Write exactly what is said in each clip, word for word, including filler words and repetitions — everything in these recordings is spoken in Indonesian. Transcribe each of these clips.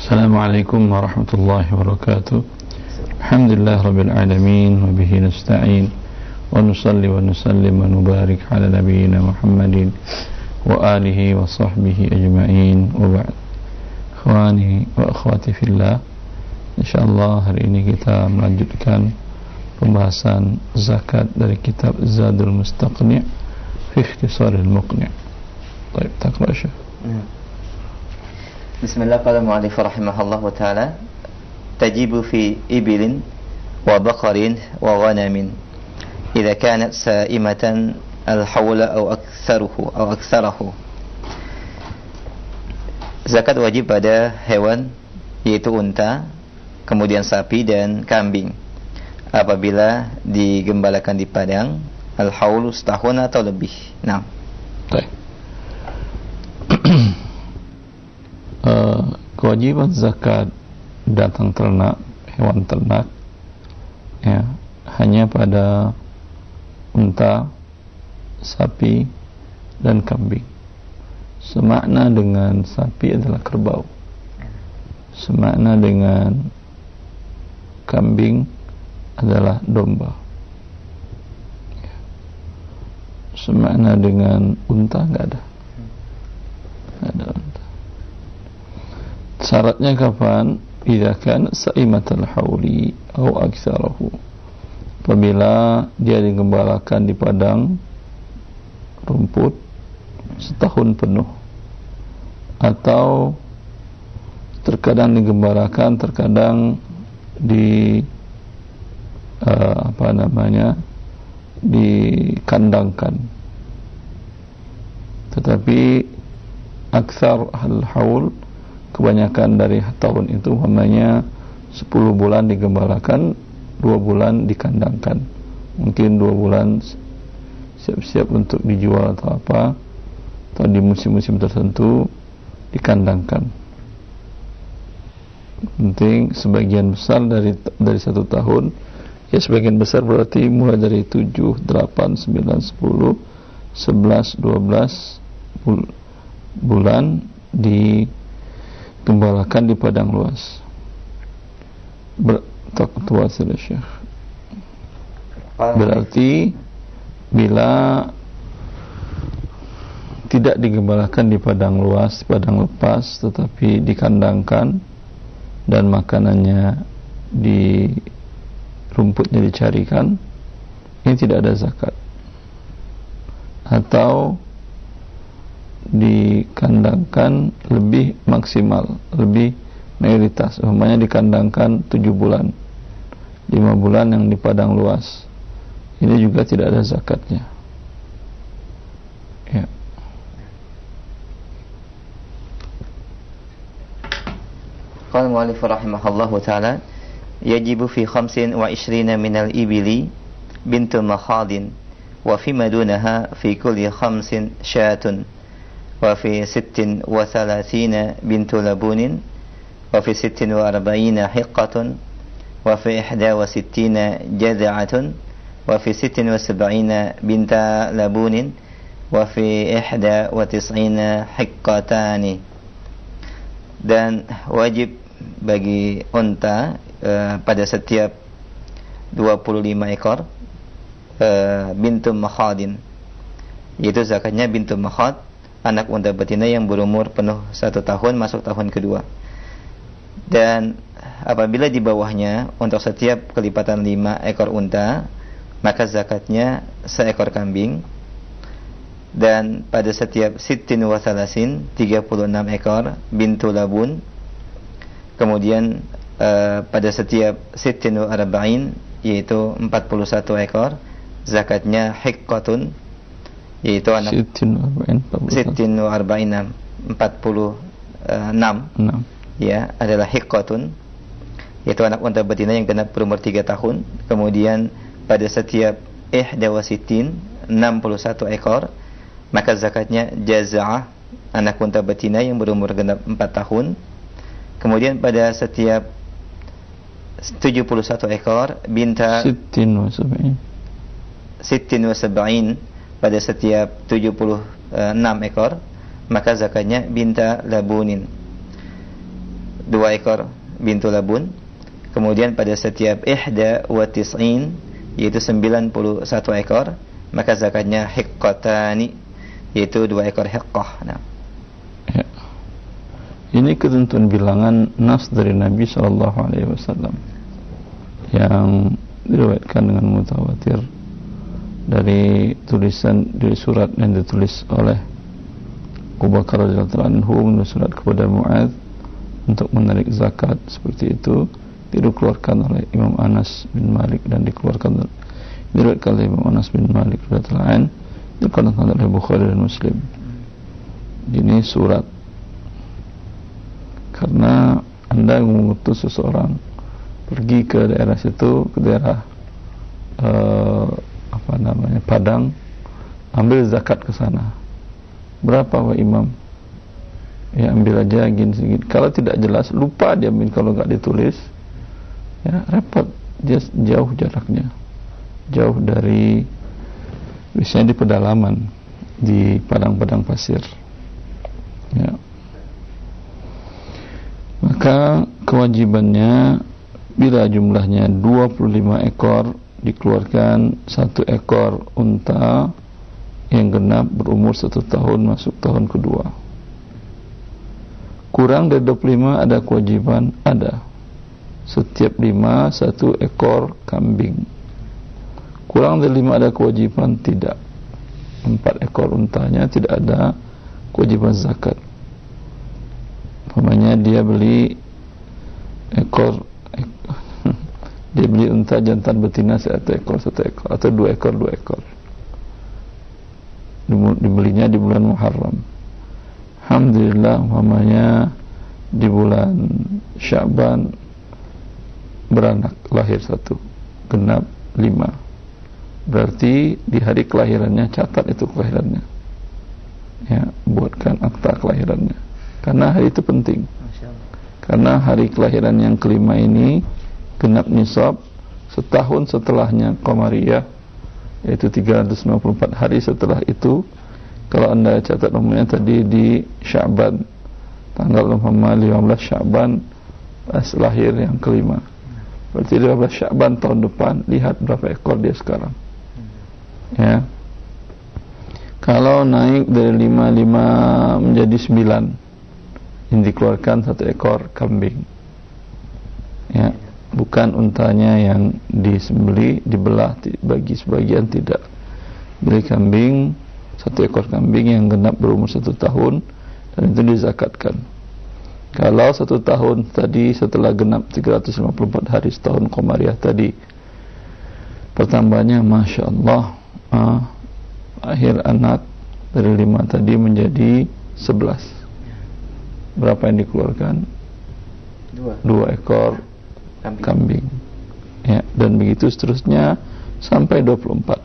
Assalamualaikum warahmatullahi wabarakatuh. Alhamdulillah rabbil alamin wa bihi nasta'in wa nusalli wa nusallim wa nubarik ala nabiyyina Muhammadin wa alihi wa sahbihi ajma'in wa ba'd. Ikhwani wa akhwati fillah, insyaallah hari ini kita melanjutkan pembahasan zakat dari kitab Zadul Mustaqni' fi Ikhtisaril Muqni'. Baik, taqra Syekh. Bismillah, qala mu'allif rahimahullah wa ta'ala tajibu fi ibilin wa baqarin wa ghanamin idza kanat sa'imatan al-hawla aw aktsaruhu aw aktsarahu. Zakat wajib pada hewan yaitu unta, kemudian sapi dan kambing apabila digembalakan di padang al-hawl setahun atau lebih. Nah, baik. Uh, kewajiban zakat datang ternak, hewan ternak, ya, hanya pada unta, sapi dan kambing. Semakna dengan sapi adalah kerbau, semakna dengan kambing adalah domba, ya. Semakna dengan unta nggak ada, nggak ada unta. Syaratnya kapan? Idza kana sa'imatal hauli atau aktsarahu. Apabila dia digembalakan di padang rumput setahun penuh, atau terkadang digembalakan, terkadang di uh, apa namanya dikandangkan. Tetapi aktsar al-haul, kebanyakan dari tahun itu, namanya sepuluh bulan digembalakan, dua bulan dikandangkan, mungkin dua bulan siap-siap untuk dijual atau apa, atau di musim-musim tertentu dikandangkan. Penting sebagian besar dari dari satu tahun, ya sebagian besar berarti mulai dari tujuh, delapan, sembilan, sepuluh, sebelas, dua belas bul- bulan di gembalakan di padang luas. Bertakwa sila Syekh. Berarti bila tidak digembalakan di padang luas, di padang lepas, tetapi dikandangkan dan makanannya di rumputnya dicarikan, ini tidak ada zakat. Atau dikandangkan lebih maksimal, lebih mayoritas, umpamanya dikandangkan tujuh bulan, lima bulan yang di padang luas, ini juga tidak ada zakatnya, ya. Qala mu'allif rahimahullah ta'ala yajibu fi khamsin wa ishrina minal ibili bintu makhadin wa fi madunaha fi kulli khamsin syatun wa fi sittin wa thalathin bintu labunin wa fi sittin wa arba'ina hiqqatun wa fi ihda wa sittina jaz'atun wa fi sittin wa sab'ina binta labunin wa fi ihda wa tis'ina hiqqatani. Dan wajib bagi unta uh, pada setiap dua puluh lima ekor uh, bintu makhadin, yaitu zakatnya bintu makhad, anak unta betina yang berumur penuh satu tahun masuk tahun kedua. Dan apabila di bawahnya untuk setiap kelipatan lima ekor unta, maka zakatnya seekor kambing. Dan pada setiap sittin wa thalasin, tiga puluh enam ekor bintu labun. Kemudian uh, pada setiap sittin wa arba'in, yaitu empat puluh satu ekor, zakatnya hiqqatun, yaitu anak sittin wa arba'in, empat puluh enam, ya, adalah hiqqatun, yaitu anak unta betina yang genap berumur tiga tahun. Kemudian pada setiap ihda wa sittin, enam puluh satu ekor, maka zakatnya jaz'ah, anak unta betina yang berumur genap empat tahun. Kemudian pada setiap tujuh puluh satu ekor binta sittin wa sab'in, sittin wa sab'in, pada setiap tujuh puluh enam ekor, maka zakatnya binta labunin. dua ekor bintu labun. Kemudian pada setiap ihda wa tis'in, yaitu sembilan puluh satu ekor, maka zakatnya hiqqatani, yaitu dua ekor hiqqah. Nah. Ya. Ini ketentuan bilangan nas dari Nabi shallallahu alaihi wasallam yang diriwayatkan dengan mutawatir dari tulisan dari surat yang ditulis oleh Abu Bakar radhiyallahu anhu menulis surat kepada Mu'adz untuk menarik zakat seperti itu, dikeluarkan oleh Imam Anas bin Malik dan dikeluarkan diriwayatkan oleh Imam Anas bin Malik radhiyallahu anhu, dikeluarkan oleh Bukhari dan Muslim. Ini surat karena Anda mengutus seseorang pergi ke daerah situ, ke daerah uh, apa namanya Padang, ambil zakat ke sana. Berapa wa imam? Ya ambil aja gini sedikit. Kalau tidak jelas, lupa dia ambil. Kalau nggak ditulis, ya repot. Dia jauh jaraknya, jauh dari, biasanya di pedalaman, di padang-padang pasir. Ya. Maka kewajibannya bila jumlahnya dua puluh lima ekor, dikeluarkan satu ekor unta yang genap berumur satu tahun masuk tahun kedua. Kurang dari dua puluh lima ada kewajiban, ada. Setiap lima satu ekor kambing. Kurang dari lima ada kewajiban, tidak. Empat ekor untanya tidak ada kewajiban zakat. Umpamanya dia beli ekor, ekor dia beli unta jantan betina satu ekor satu ekor atau dua ekor dua ekor. Dibelinya di bulan Muharram. Alhamdulillah, umpamanya di bulan Sya'ban beranak, lahir satu, genap lima. Berarti di hari kelahirannya catat itu kelahirannya. Ya, buatkan akta kelahirannya. Karena hari itu penting. Karena hari kelahiran yang kelima ini genap nisab setahun setelahnya Qamariyah, yaitu tiga ratus lima puluh empat hari setelah itu. Kalau Anda catat umumnya tadi di Sya'ban, tanggal lima belas Sya'ban pas lahir yang kelima. Berarti lima belas Sya'ban tahun depan, lihat berapa ekor dia sekarang. Ya. Kalau naik dari lima puluh lima menjadi sembilan, yang dikeluarkan satu ekor kambing. Ya, bukan untanya yang disembeli, dibelah, bagi sebagian, tidak. Beli kambing, satu ekor kambing yang genap berumur satu tahun, dan itu dizakatkan. Kalau satu tahun tadi setelah genap tiga ratus lima puluh empat hari setahun Qamariyah tadi, pertambahannya Masya Allah, ah, akhir anak dari lima tadi menjadi sebelas. Berapa yang dikeluarkan? Dua, Dua ekor kambing. kambing. Ya, dan begitu seterusnya sampai dua puluh empat.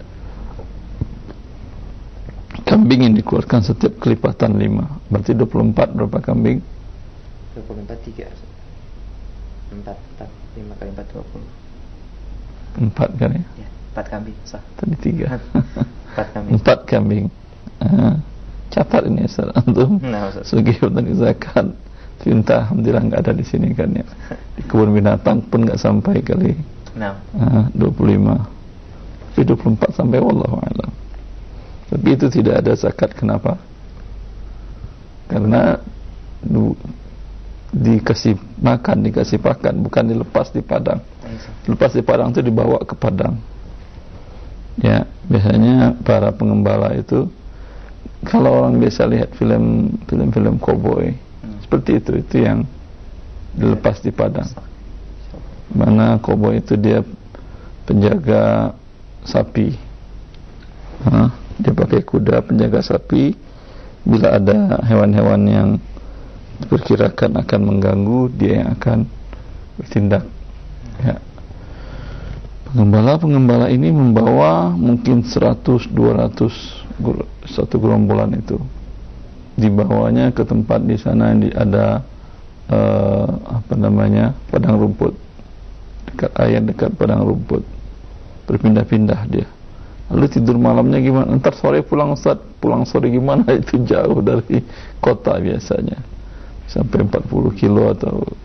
Kambing yang dikeluarkan setiap kelipatan lima. Berarti dua puluh empat berapa kambing? dua puluh empat, tiga. empat, empat, lima kali empat, dua puluh. empat kan ya? Ya, empat kambing, sah. Tadi tiga. empat kambing. empat kambing. Ah, catat ini Ustaz antum. Nah, sebagai petani zakat. Cinta alhamdulillah enggak ada di sini kan ya. Di kebun binatang pun enggak sampai kali. Nah. Ah, dua puluh lima. Tapi dua puluh empat sampai wallahu a'lam. Tapi itu tidak ada zakat. Kenapa? Karena du, dikasih makan, dikasih pakan, bukan dilepas di padang. Lepas di padang itu dibawa ke padang. Ya, biasanya para pengembala itu, kalau orang biasa lihat film film-film cowboy, hmm. seperti itu, itu yang dilepas di padang. Mana cowboy itu dia penjaga sapi. Hah? Dia pakai kuda penjaga sapi. Bila ada hewan-hewan yang diperkirakan akan mengganggu, dia yang akan bertindak. Ya. Pengembala-pengembala ini membawa mungkin seratus dua ratus satu gerombolan itu. Dibawanya ke tempat di sana yang ada uh, apa namanya? padang rumput. Dekat air, dekat padang rumput. Berpindah-pindah dia. Lalu tidur malamnya gimana? Entar sore pulang Ustaz. Pulang sore gimana? Itu jauh dari kota biasanya. Sampai empat puluh kilo atau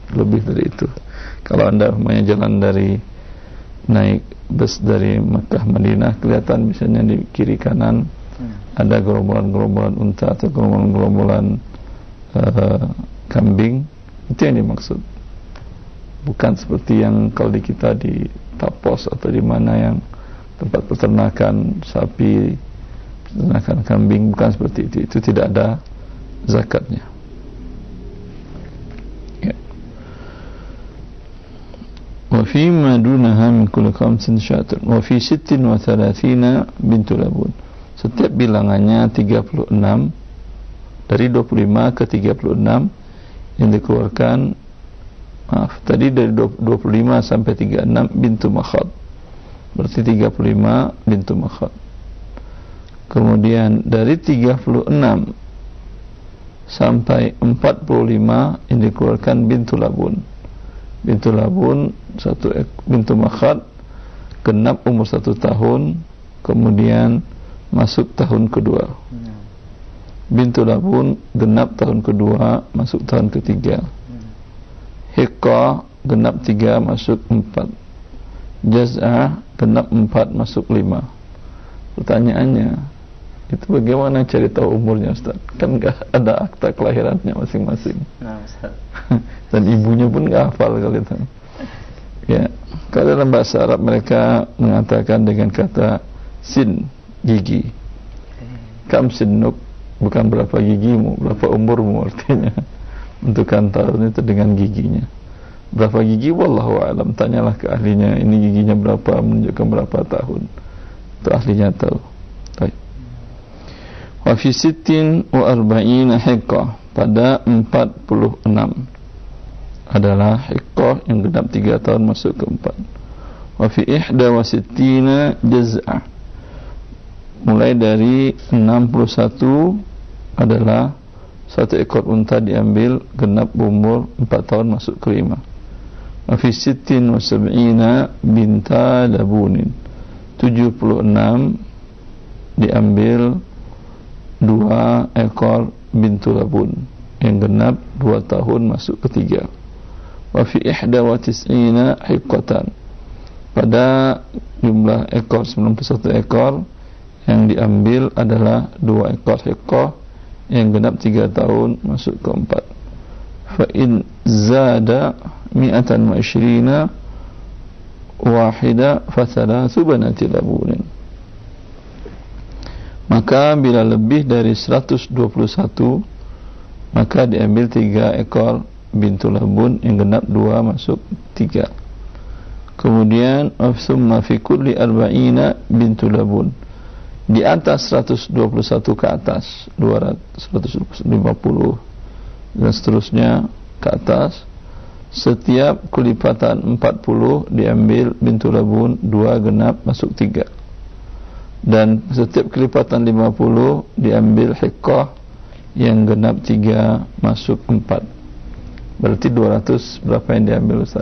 lebih dari itu. Kalau Anda umpamanya jalan dari naik bus dari Mekah Madinah, kelihatan misalnya di kiri kanan hmm. ada gerombolan-gerombolan unta atau gerombolan-gerombolan uh, kambing, itu yang dimaksud. Bukan seperti yang kalau di kita di Tapos atau di mana yang tempat peternakan sapi, peternakan kambing, bukan seperti itu. Itu tidak ada zakatnya. Ya. Wa fi ma dunaha min kulli khamsin syatun wa fi sittin wa thalathina bintu labun. Setiap bilangannya tiga puluh enam, dari dua puluh lima ke tiga puluh enam yang dikeluarkan, maaf, tadi dari dua puluh lima sampai tiga puluh enam bintu makhad, berarti tiga puluh lima bintu makhad. Kemudian dari tiga puluh enam sampai empat puluh lima yang dikeluarkan bintu labun. Bintu labun satu bintu makhad, genap umur satu tahun, kemudian masuk tahun kedua. Bintu labun genap tahun kedua, masuk tahun ketiga. Hiqqa genap tiga, masuk empat. Jaz'ah genap empat, masuk lima. Pertanyaannya, itu bagaimana cari tahu umurnya, Ustaz? Kan enggak ada akta kelahirannya masing-masing. Nah, Ustaz. Dan ibunya pun enggak hafal kalau itu. Ya, kalau dalam bahasa Arab mereka mengatakan dengan kata sin, gigi. Kam sinnuk, bukan berapa gigimu, berapa umurmu artinya. Untuk tahun itu dengan giginya. Berapa gigi? Wallahu a'lam. Tanyalah ke ahlinya, ini giginya berapa, menunjukkan berapa tahun. Itu ahlinya tahu. Baik. Wa fi sittin wa arba'ina hiqqah, pada empat puluh enam adalah hiqqah yang genap tiga tahun masuk ke empat. Wa fi ihda wa sittina jaz'ah, mulai dari enam puluh satu adalah satu ekor unta diambil, genap umur empat tahun masuk ke lima. Wa fi sittin wa sab'ina binta labunin, tujuh puluh enam diambil dua ekor bintu labun yang genap dua tahun masuk ke tiga. Wa fi ihda wa tis'ina hiqqatan, pada jumlah ekor sembilan puluh satu ekor yang diambil adalah dua ekor hiqqah yang genap tiga tahun masuk ke empat. Fa in zada mi'atan wa ishrina wahida fa thalathu banati labunin, maka bila lebih dari seratus dua puluh satu maka diambil tiga ekor bintu labun yang genap dua masuk tiga. Kemudian summa fi kulli arba'ina bintu labun, di atas seratus dua puluh satu ke atas, dua ratus, seratus lima puluh dan seterusnya ke atas, setiap kelipatan empat puluh diambil bintu labun dua genap masuk tiga, dan setiap kelipatan lima puluh diambil hiqqah yang genap tiga masuk empat. Berarti dua ratus berapa yang diambil, Ustaz?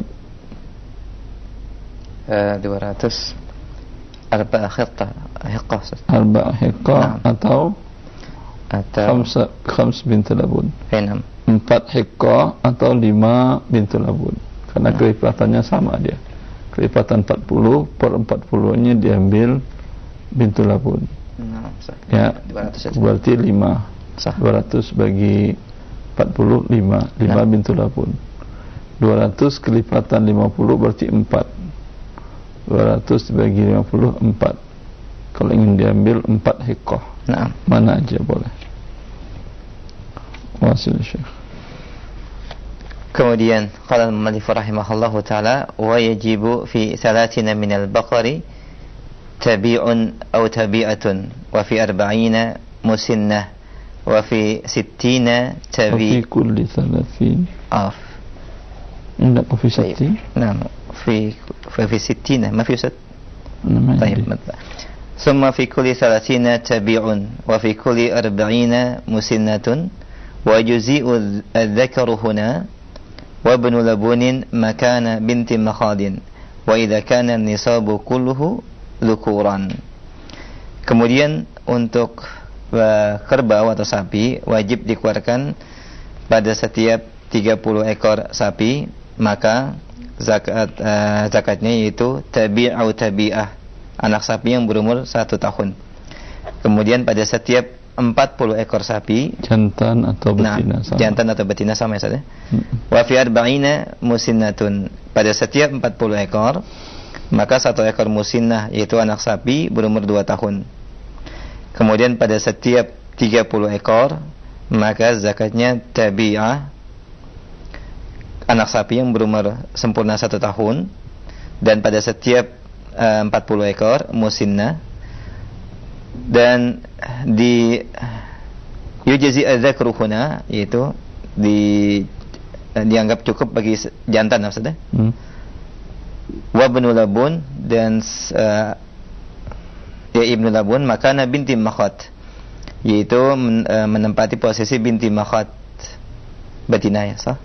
Uh, dua ratus Arba hiqqah, hiqqah. Arba hiqqah atau atau khamsa khams bintu labun. Enam. Empat hiqqah atau lima bintu labun. Karena nah. kelipatannya sama dia. Kelipatan empat puluh per empat puluh-nya diambil bintu labun. Nah, ya, dua ratus berarti lima. Sah. dua ratus bagi empat puluh, lima. lima nah. bintu labun. dua ratus kelipatan lima puluh berarti empat. dua ratus dibagi lima puluh, empat. Kalau ingin diambil empat hiqqah. Nah. Mana aja boleh. Wasil Syekh. Kemudian qala al-mu'allif rahimahullahu taala wa yajibu fi thalathina min al-baqari tabi'un aw tabi'atun wa fi arba'ina musinnah wa fi sittina tabi' wa fi kulli thalathin af. Indak fi sittin. Naam. في في ستين ما في ست طيب ثم في كل ثلاثين تبيع وفي كل أربعين مسنة ويجزئ الذكر هنا وابن لبون مكان بنت مخاض وإذا كان النصاب كله ذكورا. Kemudian untuk kerbau atau sapi wajib dikeluarkan pada setiap tiga puluh ekor sapi, maka zakat uh, zakatnya yaitu tabi'u tabi'ah, anak sapi yang berumur satu tahun. Kemudian pada setiap empat puluh ekor sapi, jantan atau betina, nah, sama. jantan atau betina sama ya saja. Wa fi arba'ina musinnatun, pada setiap empat puluh ekor, maka satu ekor musinnah yaitu anak sapi berumur dua tahun. Kemudian pada setiap tiga puluh ekor, maka zakatnya tabi'ah, anak sapi yang berumur sempurna satu tahun. Dan pada setiap uh, empat puluh ekor musinnah. Dan di yujazi adzakru huna, yaitu di dianggap cukup bagi jantan maksudnya. Hmm. Wa ibnu labun, dan uh, ya ibnu labun makana binti makhat, yaitu men, uh, menempati posisi binti makhat, betina ya sah.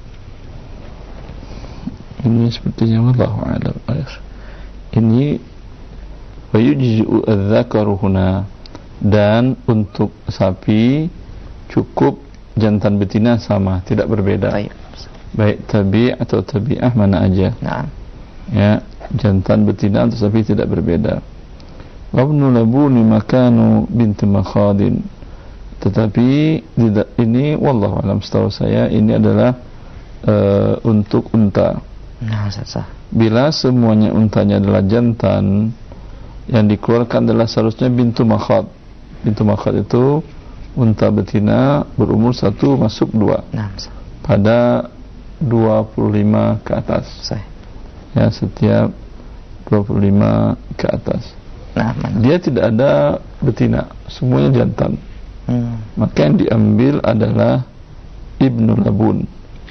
Ini sepertinya wallahu a'lam. Ini wa yujzi'u adzakaru huna, dan untuk sapi cukup jantan betina sama, tidak berbeda. Baik, baik tabi' atau tabi'ah mana aja. Nah. Ya, jantan betina atau sapi tidak berbeda. Wa ibnu labuni makanu binti makhadin. Tetapi tidak, ini wallahu alam, setahu saya ini adalah uh, untuk unta. Nah, sah. Bila semuanya untanya adalah jantan, yang dikeluarkan adalah seharusnya bintu makhad. Bintu makhad itu unta betina berumur satu masuk dua. Nah, pada dua puluh lima ke atas. Sah. Ya, setiap dua puluh lima ke atas. Nah, mana? Dia tidak ada betina, semuanya jantan. Hmm. Maka yang diambil adalah ibnu labun,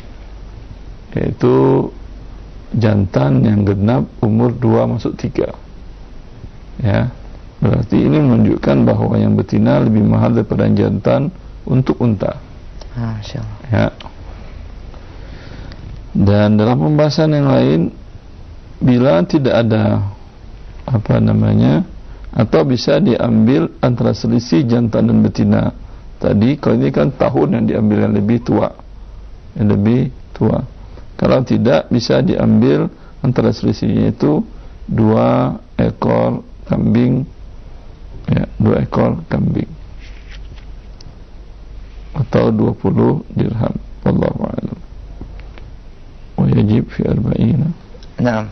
yaitu jantan yang genap umur dua masuk tiga. Ya, berarti ini menunjukkan bahwa yang betina lebih mahal daripada jantan untuk unta. Masya Allah. Ya. Dan dalam pembahasan yang lain, bila tidak ada apa namanya, atau bisa diambil antara selisih jantan dan betina tadi, kalau ini kan tahun yang diambil yang lebih tua, yang lebih tua. Kalau tidak, bisa diambil antara selisihnya itu dua ekor kambing, ya, dua ekor kambing atau dua puluh dirham. Wallahu a'lam. Wa yajib fi arba'ina. Naam.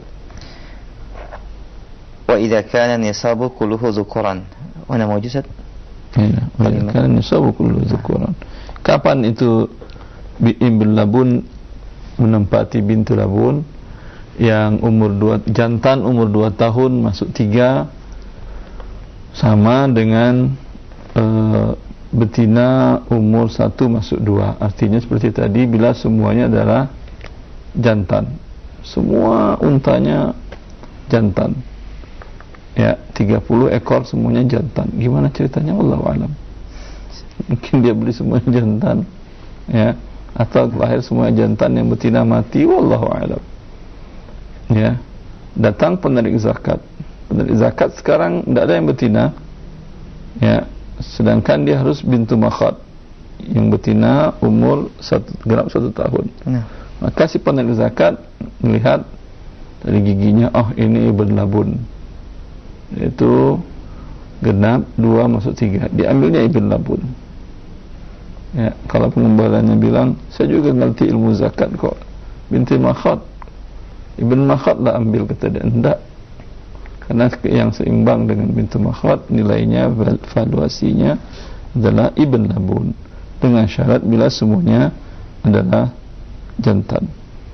Wa idza kana nisabu kulluhu dzukuran. Mana mawjud? Ya, wa idza kana nisabu kulluhu dzukuran. Kapan itu ibnu labun menempati bintu labun? Yang umur dua, jantan umur dua tahun masuk tiga, sama dengan uh, betina umur satu masuk dua. Artinya seperti tadi, bila semuanya adalah jantan, semua untanya jantan, ya, tiga puluh ekor semuanya jantan. Gimana ceritanya? Wallahu alam. Mungkin dia beli semuanya jantan, ya, atau lahir semua jantan, yang betina mati. Wallahu alam. Ya, datang penarik zakat. Penarik zakat sekarang tidak ada yang betina, ya, sedangkan dia harus bintu makhad, yang betina umur satu genap satu tahun. Nah. Maka si penarik zakat melihat dari giginya, oh ini ibn labun, itu genap dua masuk tiga, diambilnya ibn labun. Ya, kalau pengembaliannya bilang, saya juga ngerti ilmu zakat kok, binti makhad, ibn makhad lah ambil, kata dia. Enggak, karena yang seimbang dengan bintu makhad nilainya, valuasinya adalah ibn labun, dengan syarat bila semuanya adalah jantan.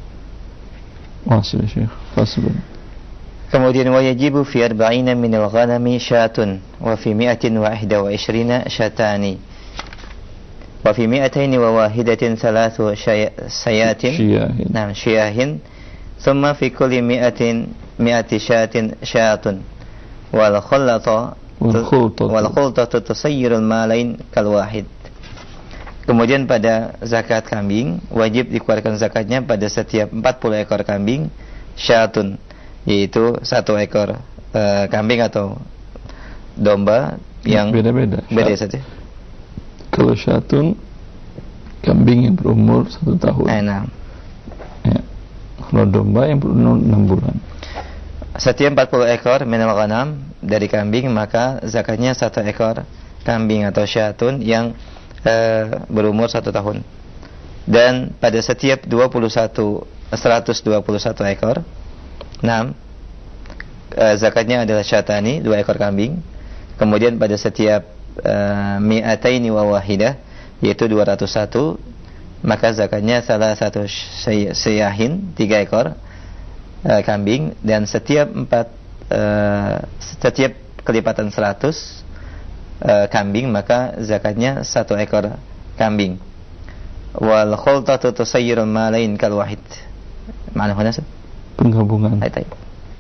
Wasil Syekh Faslun. Kemudian wajibu fi arba'ina min al-ghanami syatun, wa fi mi'atin wa ihda wa ishrina syatani, wa fi mi'ataini wa wahidatin thalathu sayatin, nah syiyahin, thumma fi kulli mi'atin mi'ati syatin syatun, wal khulata wal khulata tusayyirul malain kal wahid. Kemudian pada zakat kambing, wajib dikeluarkan zakatnya pada setiap empat puluh ekor kambing syatun, yaitu satu ekor uh, kambing atau domba yang beda-beda. Beda saja. Kalau syatun kambing yang berumur satu tahun. Enam. Ya. Kalau domba yang berumur enam bulan. Setiap empat puluh ekor minal ghanam dari kambing, maka zakatnya satu ekor kambing atau syatun yang uh, berumur satu tahun. Dan pada setiap dua puluh satu, seratus dua puluh satu ekor, enam, uh, zakatnya adalah syatani, dua ekor kambing. Kemudian pada setiap uh, mi'ataini wa wahidah, yaitu dua ratus satu, maka zakatnya salah satu syahin, tiga ekor uh, kambing. Dan setiap empat uh, setiap kelipatan seratus uh, kambing, maka zakatnya satu ekor kambing. Wal khultatu tusayyirul malain kal wahid. Mana huna sab? Penggabungan. Baik, baik.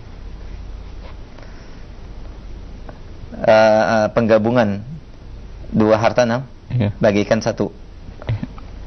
Uh, uh, penggabungan dua harta enam, ya. Bagikan satu. Ya.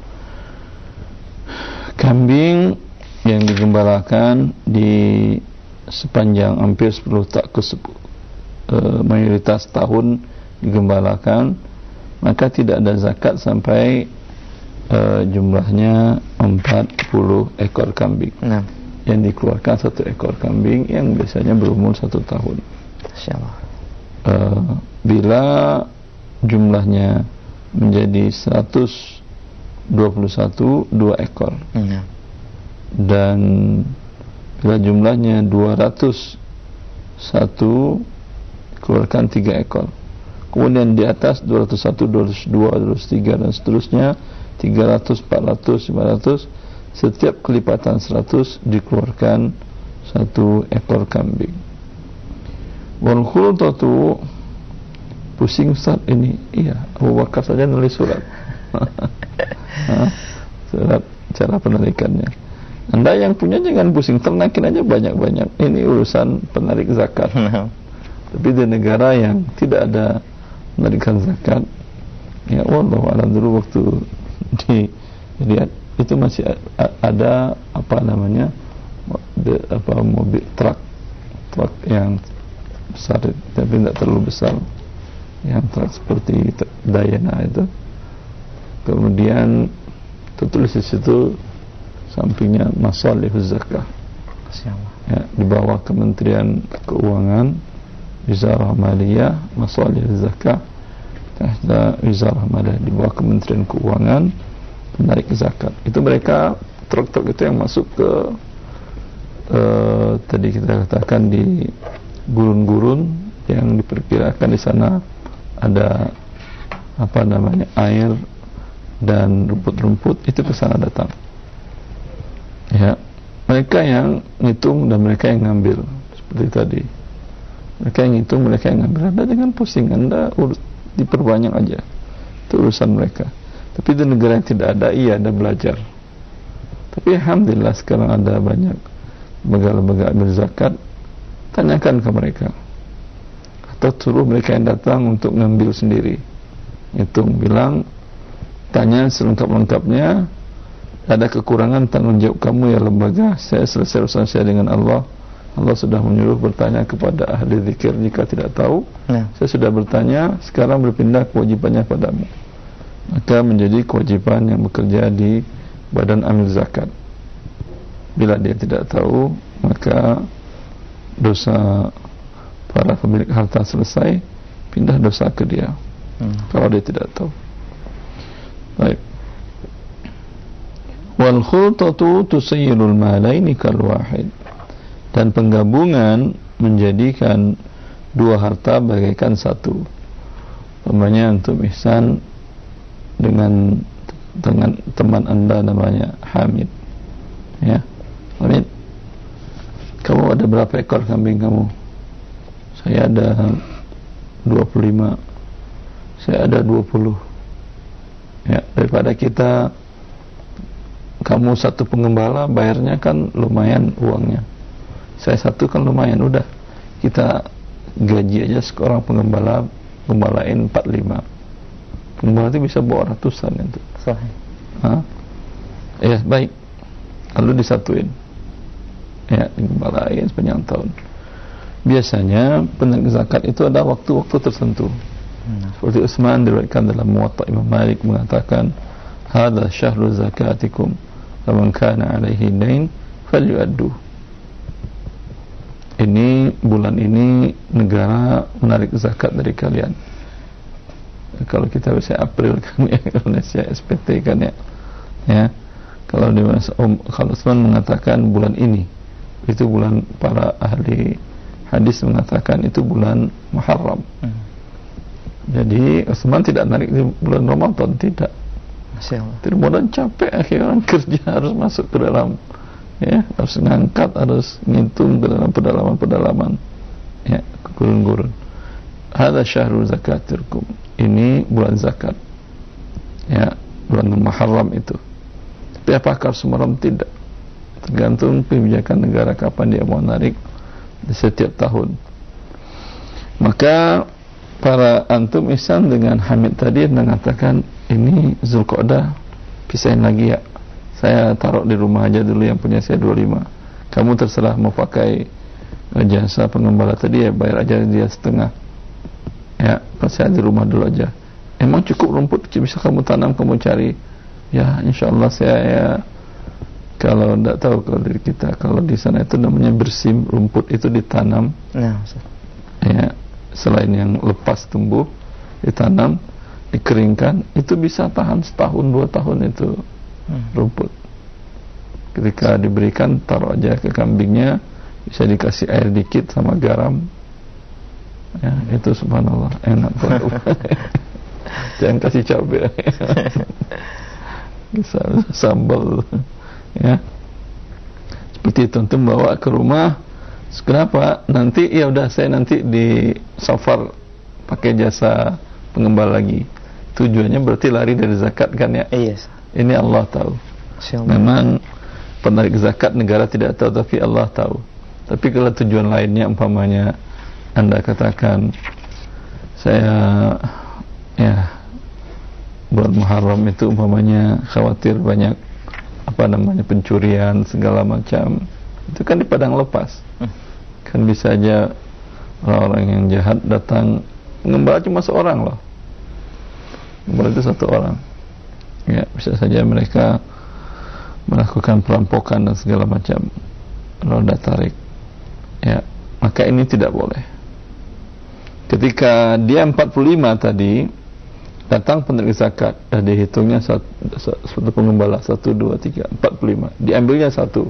Kambing yang digembalakan di sepanjang hampir sepuluh tak ke sepuluh, uh, mayoritas tahun digembalakan, maka tidak ada zakat sampai uh, jumlahnya empat puluh ekor kambing. Nah. Yang dikeluarkan satu ekor kambing yang biasanya berumur satu tahun. Insyaallah. Uh, bila jumlahnya menjadi seratus dua puluh satu, dua ekor. Ya. Dan bila jumlahnya dua ratus satu, keluarkan tiga ekor. Kemudian di atas dua ratus satu, dua ratus dua, dua ratus tiga dan seterusnya, tiga ratus, empat ratus, lima ratus, setiap kelipatan seratus dikeluarkan satu ekor kambing. Wal khultatu, pusing Ustaz ini. Iya, Abu Bakar saja nulis surat. Surat cara penarikannya. Anda yang punya jangan pusing, ternakin aja banyak-banyak. Ini urusan penarik zakat. Tapi di negara yang tidak ada penarikan zakat, ya wallahu alam, dulu waktu dilihat itu masih ada apa namanya, de, apa mobil truk truk yang besar, tapi tidak terlalu besar, yang truk seperti Dayana itu. Kemudian tertulis di situ sampingnya masalihuz zakah, ya, di bawah Kementerian Keuangan, Wizarah Maliyah, masalihuz zakah, ada Wizarah Maliyah, di bawah Kementerian Keuangan, penarik zakat. Itu mereka truk-truk itu yang masuk ke uh, tadi kita katakan di gurun-gurun yang diperkirakan di sana ada apa namanya air dan rumput-rumput, itu ke sana datang. Ya, mereka yang ngitung dan mereka yang ngambil seperti tadi. Mereka yang ngitung, mereka yang ngambil. Anda jangan pusing, Anda urus, diperbanyak aja. Itu urusan mereka. Tapi di negara yang tidak ada, iya ada belajar. Tapi alhamdulillah sekarang ada banyak lembaga-lembaga ambil zakat. Tanyakan ke mereka, atau suruh mereka yang datang untuk ngambil sendiri, hitung, bilang, tanya selengkap-lengkapnya. Ada kekurangan, tanggung jawab kamu ya lembaga. Saya selesai urusan saya dengan Allah. Allah sudah menyuruh bertanya kepada ahli zikir jika tidak tahu. Ya. Saya sudah bertanya, sekarang berpindah kewajibannya padamu. Maka menjadi kewajiban yang bekerja di badan amil zakat. Bila dia tidak tahu, maka dosa para pemilik harta selesai, pindah dosa ke dia. Hmm. Kalau dia tidak tahu. Baik. Wal khultatu tusayyirul malaini kal wahid. Dan penggabungan menjadikan dua harta bagaikan satu. Umpamanya untuk ihsan dengan dengan teman Anda namanya Hamid. Ya. Hamid, kamu ada berapa ekor kambing kamu? Saya ada dua puluh lima. Saya ada dua puluh. Ya, daripada kita kamu satu pengembala, bayarnya kan lumayan uangnya. Saya satu kan lumayan, udah kita gaji aja seorang pengembala, gembalain empat lima. Pengembala itu bisa bawa ratusan itu. Sahih. Hah? Ya, baik. Lalu disatuin. Ya, digembalain sepanjang tahun. Biasanya penarik zakat itu ada waktu-waktu tertentu. Hmm. Seperti Utsman diriwayatkan dalam Muwatta Imam Malik mengatakan, hadza syahru zakatikum faman kana alaihi dain falyu'addu. Ini bulan ini negara menarik zakat dari kalian. Kalau kita bisa April kan ya, Indonesia S P T kan ya. Ya. Kalau di masa Om Khalsman mengatakan bulan ini, itu bulan para ahli hadis mengatakan itu bulan Muharram. Hmm. Jadi Utsman tidak narik di bulan Ramadan, tidak. Masyaallah. Tidak modal capek akhirnya kerja harus masuk ke dalam, ya, harus ngangkat, harus ngitung ke dalam pedalaman-pedalaman, ya, ke gurun-gurun. Hadza syahrul zakatikum. Ini bulan zakat. Ya, bulan Muharram itu. Tapi apakah Muharram? Tidak. Tergantung kebijakan negara kapan dia mau narik di setiap tahun. Maka para antum ihsan dengan Hamid tadi mengatakan ini Zulqa'dah pisahin lagi ya. Saya taruh di rumah aja dulu yang punya saya dua puluh lima. Kamu terserah mau pakai jasa pengembala tadi ya, bayar aja dia setengah. Ya, pas saya di rumah dulu aja. Emang cukup rumput bisa kamu tanam, kamu cari. Ya, insyaallah saya ya, kalau tidak tahu kalau dari kita, kalau di sana itu namanya bersim, rumput itu ditanam. Nah, ya, selain yang lepas tumbuh, ditanam, dikeringkan, itu bisa tahan setahun dua tahun itu. Hmm. Rumput ketika diberikan taruh aja ke kambingnya, bisa dikasih air dikit sama garam, ya, itu subhanallah enak banget. Jangan kasih cabai. Bisa sambal, ya, seperti itu. Untuk bawa ke rumah. Kenapa? Nanti ya udah saya nanti di safar pakai jasa pengembala lagi. Tujuannya berarti lari dari zakat kan ya? Iya. Ini Allah tahu. Memang penarik zakat negara tidak tahu, tapi Allah tahu. Tapi kalau tujuan lainnya, umpamanya Anda katakan saya ya bulan Muharram itu umpamanya khawatir banyak apa namanya pencurian segala macam, itu kan di padang lepas. Kan bisa aja orang-orang yang jahat datang, pengembala cuma seorang loh. Pengembala itu satu orang. Ya, bisa saja mereka melakukan perampokan dan segala macam, roda tarik. Ya, maka ini tidak boleh. Ketika dia empat puluh lima tadi datang penarik zakat, dah dihitungnya satu, satu pengembala satu, dua, tiga, empat puluh lima, diambilnya satu.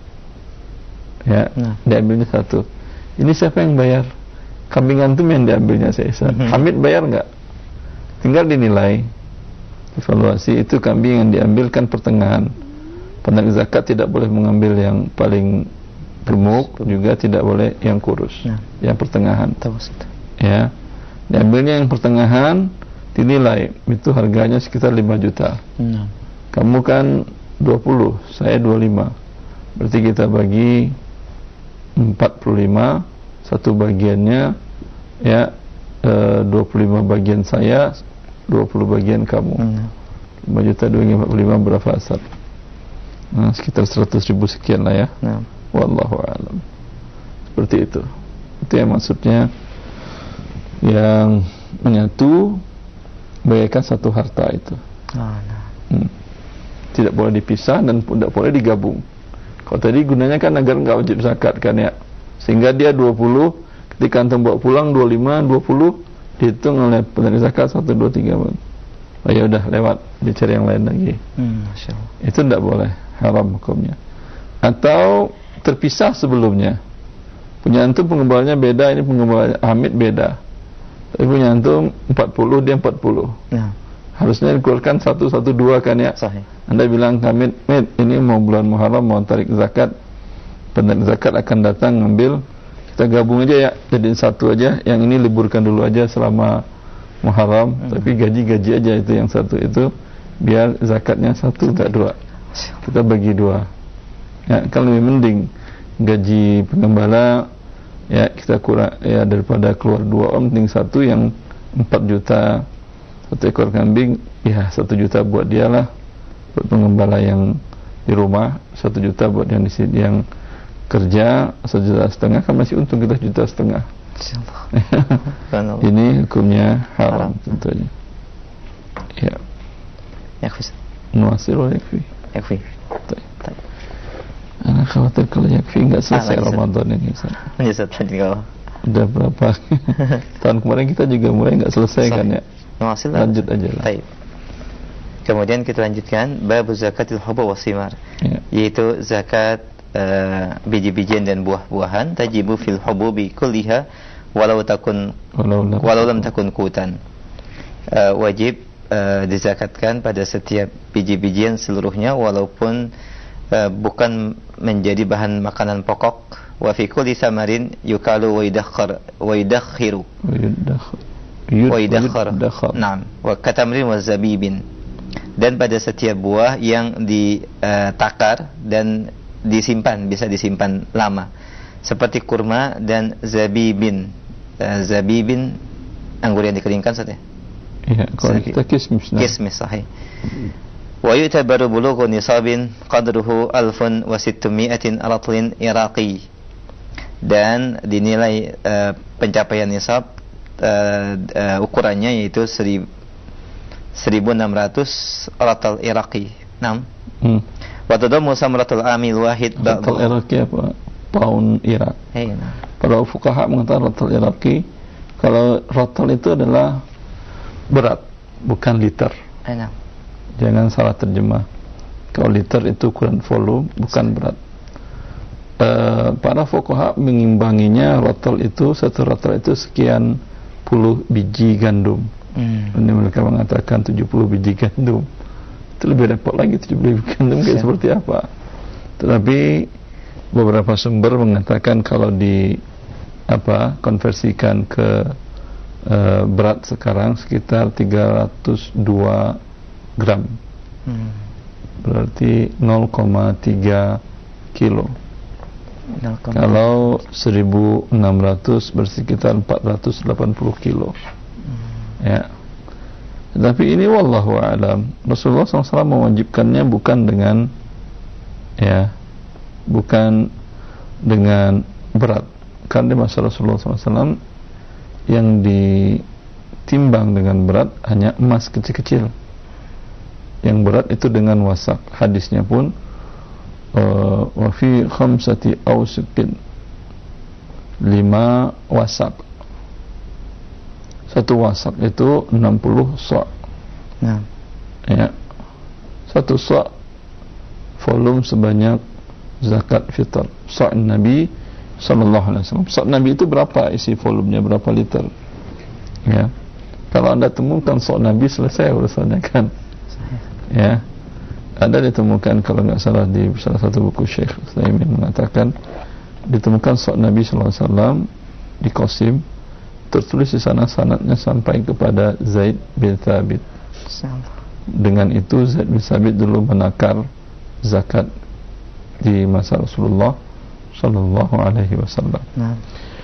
Ya, nah. diambilnya satu. Ini siapa yang bayar? Kambing antum yang diambilnya saya. Hamid bayar enggak? Tinggal dinilai. Evaluasi itu kambing yang diambilkan pertengahan. Penarik zakat tidak boleh mengambil yang paling gemuk, juga tidak boleh yang kurus. Nah. Yang pertengahan. Ya. Diambilnya yang pertengahan, dinilai itu harganya sekitar lima juta. Nah. Kamu kan dua puluh, saya dua puluh lima. Berarti kita bagi empat puluh lima, satu bagiannya ya e, dua puluh lima bagian saya, dua puluh bagian kamu. Hmm. lima juta dua ratus empat puluh lima berapa asal? Nah, sekitar seratus ribu sekian lah ya. Hmm. Wallahu a'lam. Seperti itu. Itu yang maksudnya yang menyatu bagaikan satu harta itu. Oh, nah. hmm. Tidak boleh dipisah dan tidak boleh digabung. Kalau tadi gunanya kan agar enggak wajib zakat kan ya. Sehingga dia dua puluh, ketika antum bawa pulang dua puluh lima, dua puluh dihitung oleh penerima zakat satu, dua, tiga. Oh ya udah lewat, dicari yang lain lagi. Hmm, Masya Allah. Itu tidak boleh, haram hukumnya. Atau terpisah sebelumnya. Punya antum pengembalanya beda, ini pengembalanya Hamid beda. Tapi punya antum empat puluh, dia empat puluh. Ya. Harusnya dikeluarkan satu, satu, dua kan ya. Sahih. Anda bilang Hamid, Hamid, ini mau bulan Muharram mau tarik zakat. Penarik zakat akan datang ngambil, kita gabung aja ya, jadiin satu aja, yang ini liburkan dulu aja selama Muharram, hmm. tapi gaji-gaji aja itu yang satu itu, biar zakatnya satu enggak dua, kita bagi dua. Ya, kan lebih mending gaji pengembala ya kita kurang ya daripada keluar dua om, mending satu yang empat juta satu ekor kambing, ya satu juta buat dia lah, buat pengembala yang di rumah, satu juta buat yang di sini yang kerja, satu juta setengah kan masih untung kita juta setengah. Ini hukumnya haram, haram tentunya. Ya. Ya, Khus. nuasir wa yakfi. Yakfi. Anak khawatir kalau yakfi enggak selesai ah, Ramadan ini. Lanjut lanjut kalau. Udah berapa tahun kemarin kita juga mulai enggak selesai kan ya. Nuasir lanjut aja lah. Baik. Kemudian kita lanjutkan bab zakatil hubu wasimar, ya. Yaitu zakat uh, biji-bijian dan buah-buahan tajibu fil hububi kulliha walau takun walau, walau lam takun kutan. Uh, wajib uh, dizakatkan pada setiap biji-bijian seluruhnya walaupun uh, bukan menjadi bahan makanan pokok. Wa fi kulli samarin yukalu wa yudakhkhar wa yudakhiru wa yudakhkhar. Naam, wa katamrin wa zabibin. Dan pada setiap buah yang ditakar uh, dan disimpan, bisa disimpan lama, seperti kurma dan zabibin. uh, Zabibin anggur yang dikeringkan, Ustaz ya? Iya, kalau kita kismis. Kismis, sahih. Wa yu'tabaru bulughu nisabin qadruhu alfun wa sittumi'atin ratlin iraqi. Dan dinilai uh, pencapaian nisab uh, uh, ukurannya yaitu seribu enam ratus ratal iraqi. enam. Hmm. Wa tadamu samratul amil wahid ba'd. Ratal iraqi apa? Pound Irak. Iya. Para fuqaha mengatakan ratal iraqi, kalau ratal itu adalah berat, bukan liter. Enak. Jangan salah terjemah. Kalau liter itu ukuran volume, bukan berat. Uh, para fuqaha mengimbanginya, ratal itu, satu ratal itu sekian puluh biji gandum. Hmm. Ini mereka mengatakan tujuh puluh biji gandum. Itu lebih repot lagi, tujuh puluh biji gandum kayak seperti apa. Tetapi beberapa sumber mengatakan kalau di apa konversikan ke uh, berat sekarang sekitar tiga ratus dua gram. Hmm. Berarti nol koma tiga kilo. nol, kalau seribu enam ratus bersekitar empat ratus delapan puluh kilo. Ya, tapi ini wallahu a'lam. Rasulullah shallallahu alaihi wasallam mewajibkannya bukan dengan ya, bukan dengan berat. Karena di masa Rasulullah shallallahu alaihi wasallam yang ditimbang dengan berat hanya emas kecil-kecil. Yang berat itu dengan wasak. Hadisnya pun uh, wa fi khamsati awsiqin, lima wasak. Satu wasak itu enam puluh sa'. Nah. Ya. Satu sa' volume sebanyak zakat fitr. Sa' Nabi sallallahu alaihi wasallam. Sa' Nabi itu berapa isi volumenya, berapa liter? Ya. Kalau Anda temukan sa' Nabi, selesai urusannya kan. Ya. Ada ditemukan kalau enggak salah di salah satu buku Syekh Utsaimin mengatakan ditemukan sa' Nabi sallallahu alaihi wasallam di Qasim. Tertulis di sana sanadnya sampai kepada Zaid bin Thabit. Dengan itu Zaid bin Thabit dulu menakar zakat di masa Rasulullah sallallahu alaihi wasallam. Nah.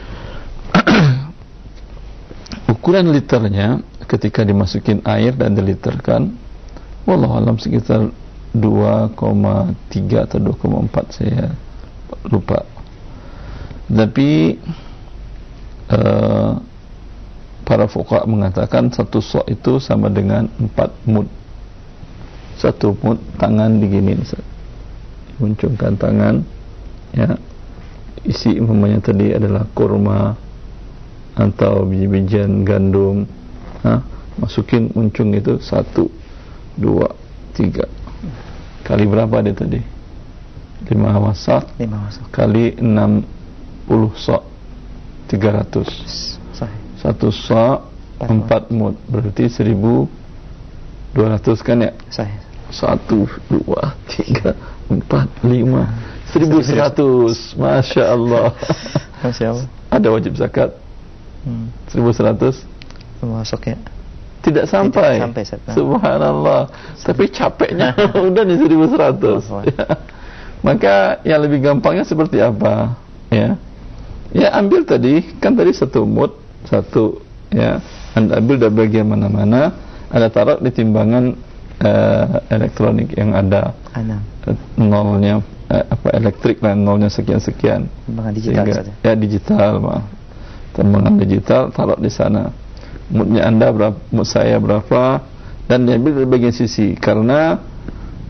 Ukuran liternya ketika dimasukin air dan diliterkan, wallahu alam sekitar dua koma tiga atau dua koma empat, saya lupa. Tapi uh, para fuqaha mengatakan satu sa' itu sama dengan empat mud. Satu mud tangan diginin, muncungkan tangan, ya, isi umpamanya tadi adalah kurma atau biji-bijian gandum, ha? Masukin muncung itu satu, dua, tiga. Kali berapa dia tadi? Lima wasak. Lima wasak. Kali enam puluh sa', tiga ratus. Satu sa' empat mud, berarti seribu dua ratus kan ya? Sahih. Satu, dua, tiga, empat, lima, seribu seratus. Masya Allah. Masya Allah. Ada wajib zakat. Hmm. Seribu seratus. Masuk ya. Tidak sampai. Tidak sampai. Nah. Subhanallah. Tapi capeknya udah nih seribu seratus. Ya. Maka yang lebih gampangnya seperti apa? Ya. Ya ambil tadi, kan tadi satu mud. Satu, ya, Anda ambil dari bagian mana-mana, Anda taruh di timbangan uh, elektronik yang ada uh, nolnya, uh, apa elektrik lah, nolnya sekian-sekian. Timbangan digital. Sehingga, ya digital, maaf. Timbangan digital taruh di sana. Mudnya Anda berapa, mud saya berapa, dan diambil dari bagian sisi. Karena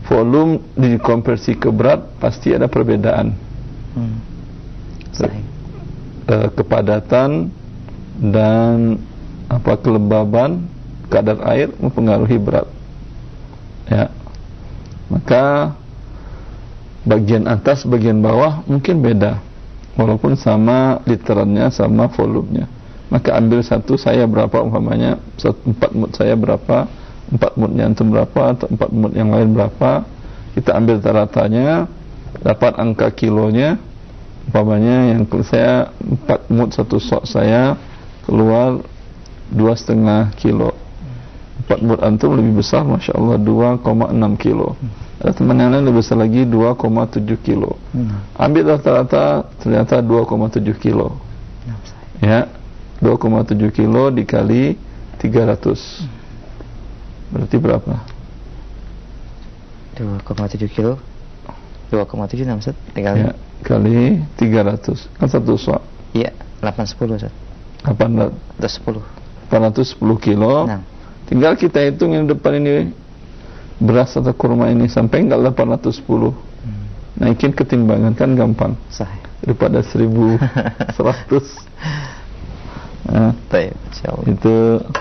volume dikonversi ke berat pasti ada perbedaan. Hmm. Sahih. E, kepadatan dan apa kelembaban kadar air mempengaruhi berat. Ya. Maka bagian atas, bagian bawah mungkin beda. Walaupun sama literannya, sama volumenya. Maka ambil satu saya berapa umpamanya, empat mut saya berapa, empat mutnya antum berapa, atau empat mut yang lain berapa. Kita ambil ratanya, dapat angka kilonya. Umpamanya yang saya empat mut satu sok saya keluar dua setengah kilo. Empat mut antum lebih besar, masya Allah dua koma enam kilo. Ada teman yang lain lebih besar lagi dua koma tujuh kilo. Ambil rata-rata ternyata dua koma tujuh kilo. Ya, dua koma tujuh kilo dikali tiga ratus. Berarti berapa? dua koma tujuh kilo. dua koma tujuh enam set dikali. Ya, kali tiga ratus. Kan satu sok. Iya, delapan sepuluh set. delapan ratus sepuluh. delapan ratus sepuluh kilo. Nah. Tinggal kita hitung yang depan ini beras atau kurma ini sampai enggak delapan ratus sepuluh. Hmm. Naikin ketimbangan kan gampang. Sahih. Daripada seribu seratus. Nah, baik, insyaallah. Itu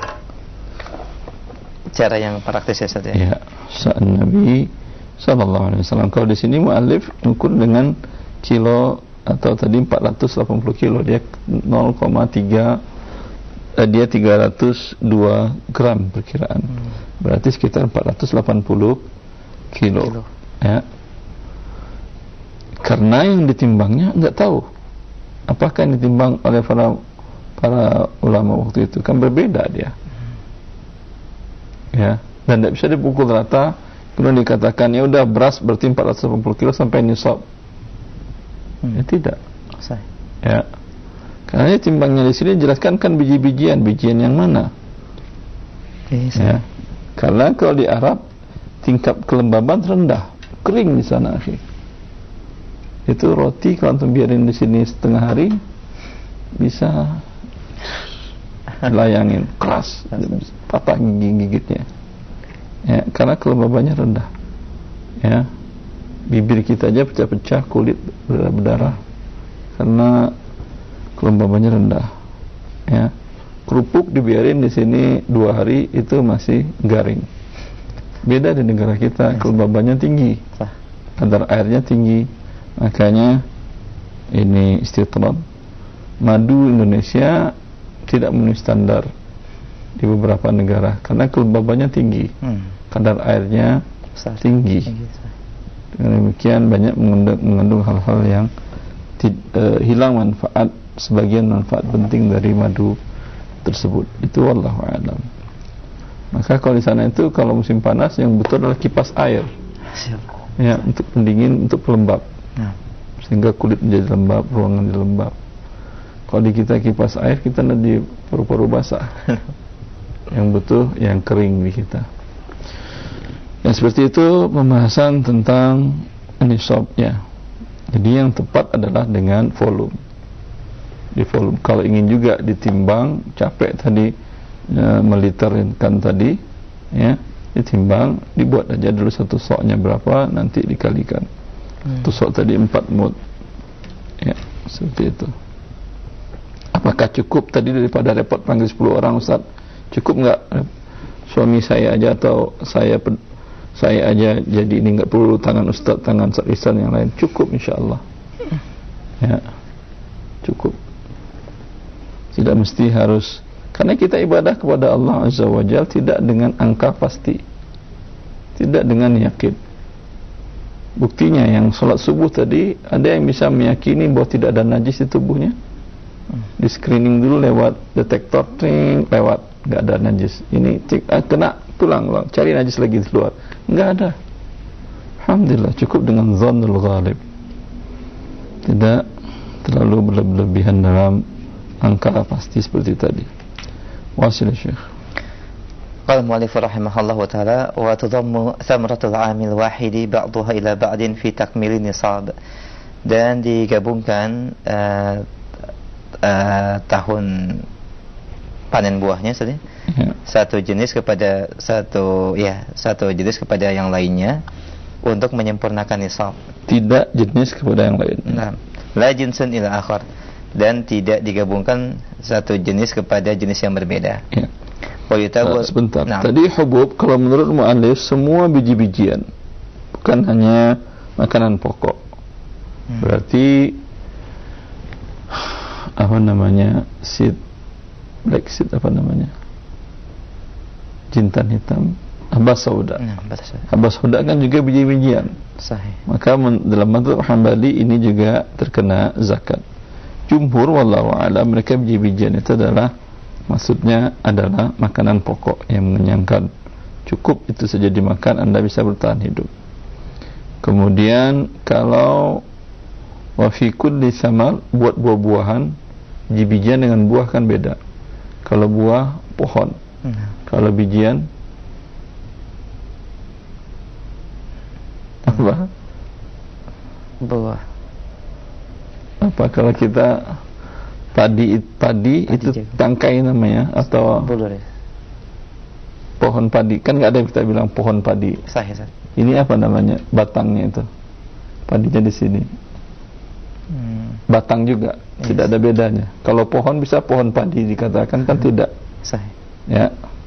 cara yang praktis ya Ustaz ya. Ya, saat Nabi sallallahu alaihi wasallam. Kalau di sini muallif ukur dengan kilo atau tadi empat ratus delapan puluh kilo, dia nol koma tiga, eh, dia tiga ratus dua gram perkiraan. Hmm. Berarti sekitar empat ratus delapan puluh kilo. kilo. Ya. Karena yang ditimbangnya enggak tahu apakah yang ditimbang oleh para para ulama waktu itu, kan berbeda dia. Ya, dan tidak bisa dipukul rata kemudian dikatakan ya udah beras berarti empat ratus delapan puluh kilo sampai nisab. Hmm. Ya tidak. Sahih. Ya. Karena timbangnya di sini jelaskan kan biji-bijian, bijian yang mana? Yes, ya. Karena kalau di Arab tingkat kelembaban rendah, kering di sana akhir. Itu roti kalau antum biarin di sini setengah hari bisa layangin keras, patah gigi-gigitnya. Ya, karena kelembabannya rendah. Ya. Bibir kita aja pecah-pecah, kulit berdarah karena kelembabannya rendah. Ya. Kerupuk dibiarin di sini dua hari itu masih garing. Beda di negara kita, kelembabannya tinggi, kadar airnya tinggi. Makanya ini istitrat. Madu Indonesia tidak memenuhi standar di beberapa negara karena kelembabannya tinggi, hmm. kadar airnya besar, tinggi. tinggi Dengan demikian banyak mengandung, mengandung hal-hal yang tid, uh, hilang manfaat, sebagian manfaat penting dari madu tersebut. Itu wallahu a'lam. Maka kalau di sana itu kalau musim panas yang betul adalah kipas air. Ya, untuk pendingin, untuk pelembab. Nah. Sehingga kulit menjadi lembab, ruangan jadi lembab. Kalau di kita kipas air, kita nanti paru-paru basah. Yang betul, yang kering di kita. Yang seperti itu pembahasan tentang nisab ya. Jadi yang tepat adalah dengan volume. Di volume. Kalau ingin juga ditimbang, capek tadi ya, meliterkan tadi, ya, ditimbang, dibuat aja dulu satu soknya berapa, nanti dikalikan. Hmm. Satu sok tadi empat mud. Ya, seperti itu. Apakah cukup tadi daripada repot panggil sepuluh orang Ustaz? Cukup enggak suami saya aja atau saya saya aja jadi ini enggak perlu tangan Ustaz, tangan Ustaz yang lain? Cukup insyaallah. Ya. Cukup. Tidak mesti harus, karena kita ibadah kepada Allah Azza wa Jalla tidak dengan angka pasti. Tidak dengan yakin. Buktinya yang sholat subuh tadi ada yang bisa meyakini bahwa tidak ada najis di tubuhnya. Di screening dulu lewat detektor, ting, lewat nggak ada najis. Ini cik, ah, kena pulang, pulang, cari najis lagi di luar, nggak ada. Alhamdulillah cukup dengan zannul ghalib. Tidak terlalu berlebihan dalam angka pasti seperti tadi. Wasil Syekh. Qala mu'allif rahimahullah wa ta'ala wa tudammu thamratul 'amil wahidi ba'daha ila ba'din fi takmilin nisab. Dan digabungkan uh, Uh, tahun panen buahnya tadi ya. Satu jenis kepada satu ya satu jenis kepada yang lainnya untuk menyempurnakan nisab. Tidak jenis kepada yang lain. Nah, la jinsun ila akhar, dan tidak digabungkan satu jenis kepada jenis yang berbeda. Ya. Wa yutabu. Nah, sebentar. Nah. Tadi hubub kalau menurut mu'allif semua biji-bijian, bukan hanya makanan pokok. Hmm. Berarti apa namanya? Seed, black seed apa namanya? Jintan hitam, habas sauda. Nah, habas sauda kan juga biji-bijian. Sahih. Maka men, dalam mazhab Hambali ini juga terkena zakat. Jumhur wallahu a'lam mereka biji-bijian itu adalah maksudnya adalah makanan pokok yang mengenyangkan. Cukup itu saja dimakan Anda bisa bertahan hidup. Kemudian kalau wa fi kulli samar, buat buah-buahan, biji-bijian dengan buah kan beda. Kalau buah pohon. Hmm. Kalau bijian apa? Buah. Apa kalau kita padi padi, padi itu jago. Tangkai namanya atau Bulur, ya? Pohon padi kan nggak ada yang kita bilang pohon padi. Sahih, sahih. Ini apa namanya? Batangnya itu. Padinya di sini. Hmm. Batang juga, yes. Tidak ada bedanya. Kalau pohon bisa pohon padi dikatakan kan hmm. tidak. Sahih. Ya.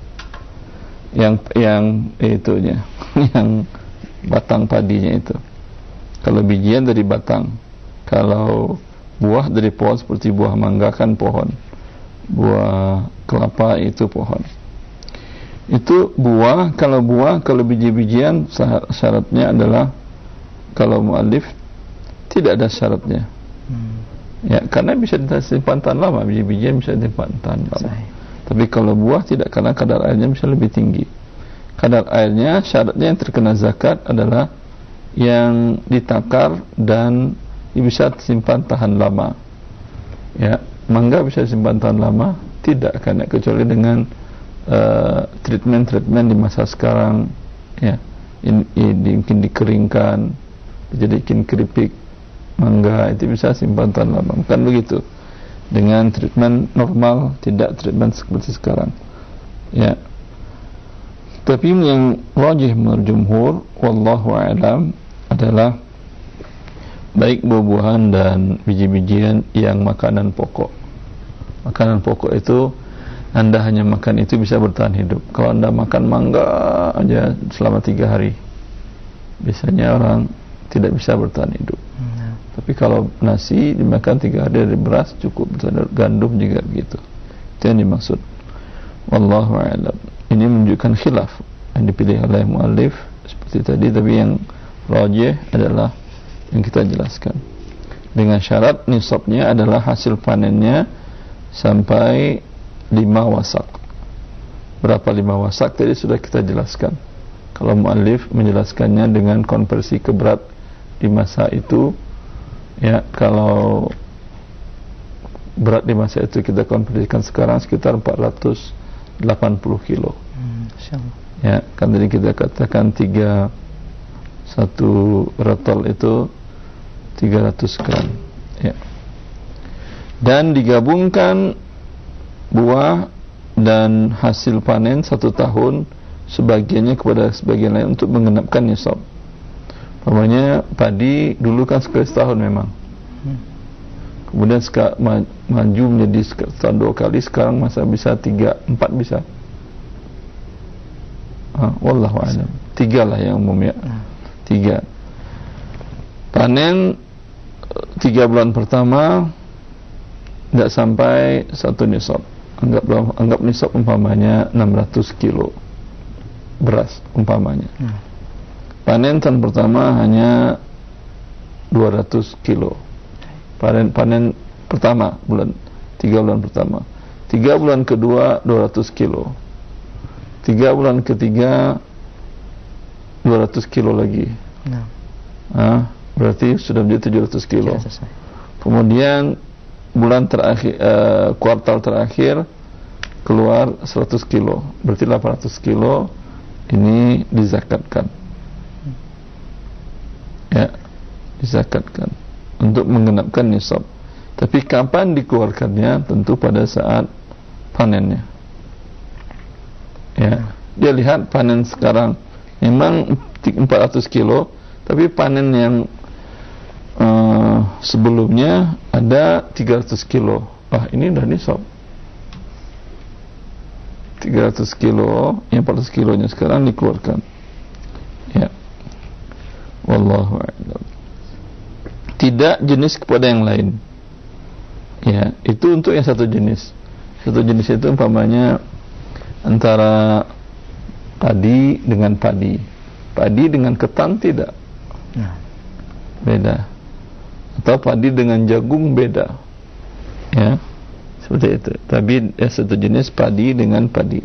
Yang yang itunya, yang batang padinya itu. Kalau bijian dari batang. Kalau buah dari pohon seperti buah mangga kan pohon. Buah kelapa itu pohon. Itu buah, kalau buah, kalau biji-bijian syaratnya adalah kalau mu'allif tidak ada syaratnya. Hmm. Ya, karena bisa disimpan tahan lama, biji-bijian bisa disimpan tahan lama. Saya. Tapi kalau buah tidak, karena kadar airnya bisa lebih tinggi. Kadar airnya syaratnya yang terkena zakat adalah yang ditakar dan bisa disimpan tahan lama. Ya, mangga bisa disimpan tahan lama? Tidak, karena kecuali dengan uh, treatment-treatment di masa sekarang, ya, in, in, mungkin dikeringkan, dijadikan keripik mangga, itu bisa simpan tahan lama. Bukan begitu. Dengan treatment normal, tidak treatment seperti sekarang. Ya. Tapi yang rajih menurut jumhur, wallahu a'lam, adalah baik buah-buahan dan biji-bijian yang makanan pokok. Makanan pokok itu Anda hanya makan itu bisa bertahan hidup. Kalau Anda makan mangga aja selama tiga hari, biasanya orang tidak bisa bertahan hidup. Hmm. Tapi kalau nasi dimakan tiga hari dari beras cukup, gandum juga begitu. Itu yang dimaksud. Wallahu a'lam. Ini menunjukkan khilaf yang dipilih oleh muallif seperti tadi, tapi yang rajih adalah yang kita jelaskan. Dengan syarat nisabnya adalah hasil panennya sampai lima wasak. Berapa lima wasak tadi sudah kita jelaskan. Kalau muallif menjelaskannya dengan konversi ke berat di masa itu, ya, kalau berat di masa itu kita konversikan sekarang sekitar empat ratus delapan puluh kilo. Hmm, ya, kan tadi kita katakan tiga satu rotol itu tiga ratus gram. Ya. Dan digabungkan buah dan hasil panen satu tahun, sebagiannya kepada sebagian lain untuk menggenapkan nisab. Umpamanya padi dulu kan sekali setahun memang. Hmm. Kemudian seka, ma, maju menjadi setahun dua kali, sekarang masa bisa tiga, empat bisa. Ah, wallahu a'lam. Tiga lah yang umum, ya. Hmm. Tiga. Panen tiga bulan pertama tidak sampai satu nisab. Anggap anggap nisab umpamanya enam ratus kilo beras umpamanya. Hmm. Panen tahun pertama hanya dua ratus kilo. Panen panen pertama bulan tiga bulan pertama. Tiga bulan kedua dua ratus kilo. Tiga bulan ketiga dua ratus kilo lagi. Nah. Ah, berarti sudah menjadi tujuh ratus kilo. Kemudian bulan terakhir, uh, kuartal terakhir keluar seratus kilo. Berarti delapan ratus kilo ini dizakatkan. Ya, dizakatkan untuk menggenapkan nisab. Tapi kapan dikeluarkannya? Tentu pada saat panennya. Ya, dia lihat panen sekarang memang empat ratus kilo, Tapi panen yang uh, sebelumnya ada tiga ratus kilo. Ah, ini udah nisab. tiga ratus kilo, yang empat ratus kilonya sekarang dikeluarkan. Ya. Wallahu a'lam. Tidak jenis kepada yang lain. Ya, itu untuk yang satu jenis. Satu jenis itu umpamanya antara padi dengan padi. Padi dengan ketan tidak. Nah. Beda. Atau padi dengan jagung beda. Ya. Seperti itu. Tapi ya, satu jenis padi dengan padi.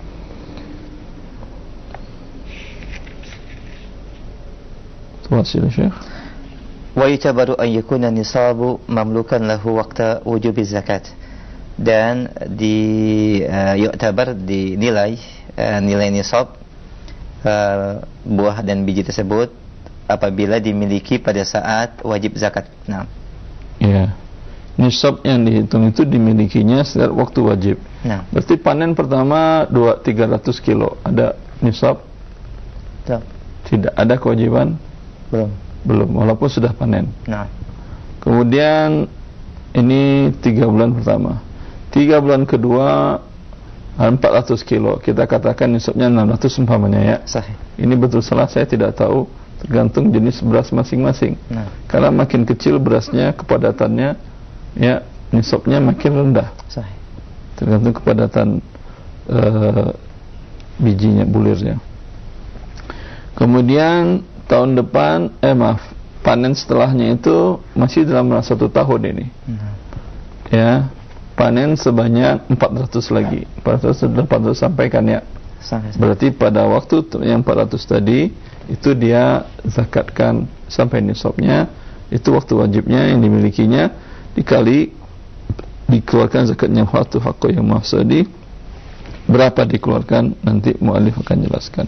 Tuasil Syekh. Wa yutabaru an yakuna nisabu mamlukan lahu waqta wujubi zakat. Dan di uh, yu'tabar dinilai uh, nilai nisab uh, buah dan biji tersebut apabila dimiliki pada saat wajib zakat. Nah. Ya. Nisab yang dihitung itu dimilikinya setiap waktu wajib. Nah. Berarti panen pertama dua tiga ratus kilo. Ada nisab? Tidak. Tidak ada kewajiban? Belum. Belum, walaupun sudah panen. Nah. Kemudian ini tiga bulan pertama. Tiga bulan kedua empat ratus kilo. Kita katakan nisabnya enam ratus umpamanya ya. Sahih. Ini betul salah saya tidak tahu, tergantung jenis beras masing-masing. Nah. Karena makin kecil berasnya, kepadatannya ya nisabnya makin rendah. Sahih. Tergantung kepadatan uh, bijinya, bulirnya. Kemudian tahun depan, eh maaf, panen setelahnya itu masih dalam satu tahun ini. Hmm. Ya, panen sebanyak empat ratus lagi. empat ratus sudah empat ratus sampaikan ya. Sampai. Berarti pada waktu yang empat ratus tadi itu dia zakatkan sampai nisabnya, itu waktu wajibnya yang dimilikinya, dikali dikeluarkan zakatnya waktu hakku yang mahsudi. Berapa dikeluarkan nanti muallif akan jelaskan.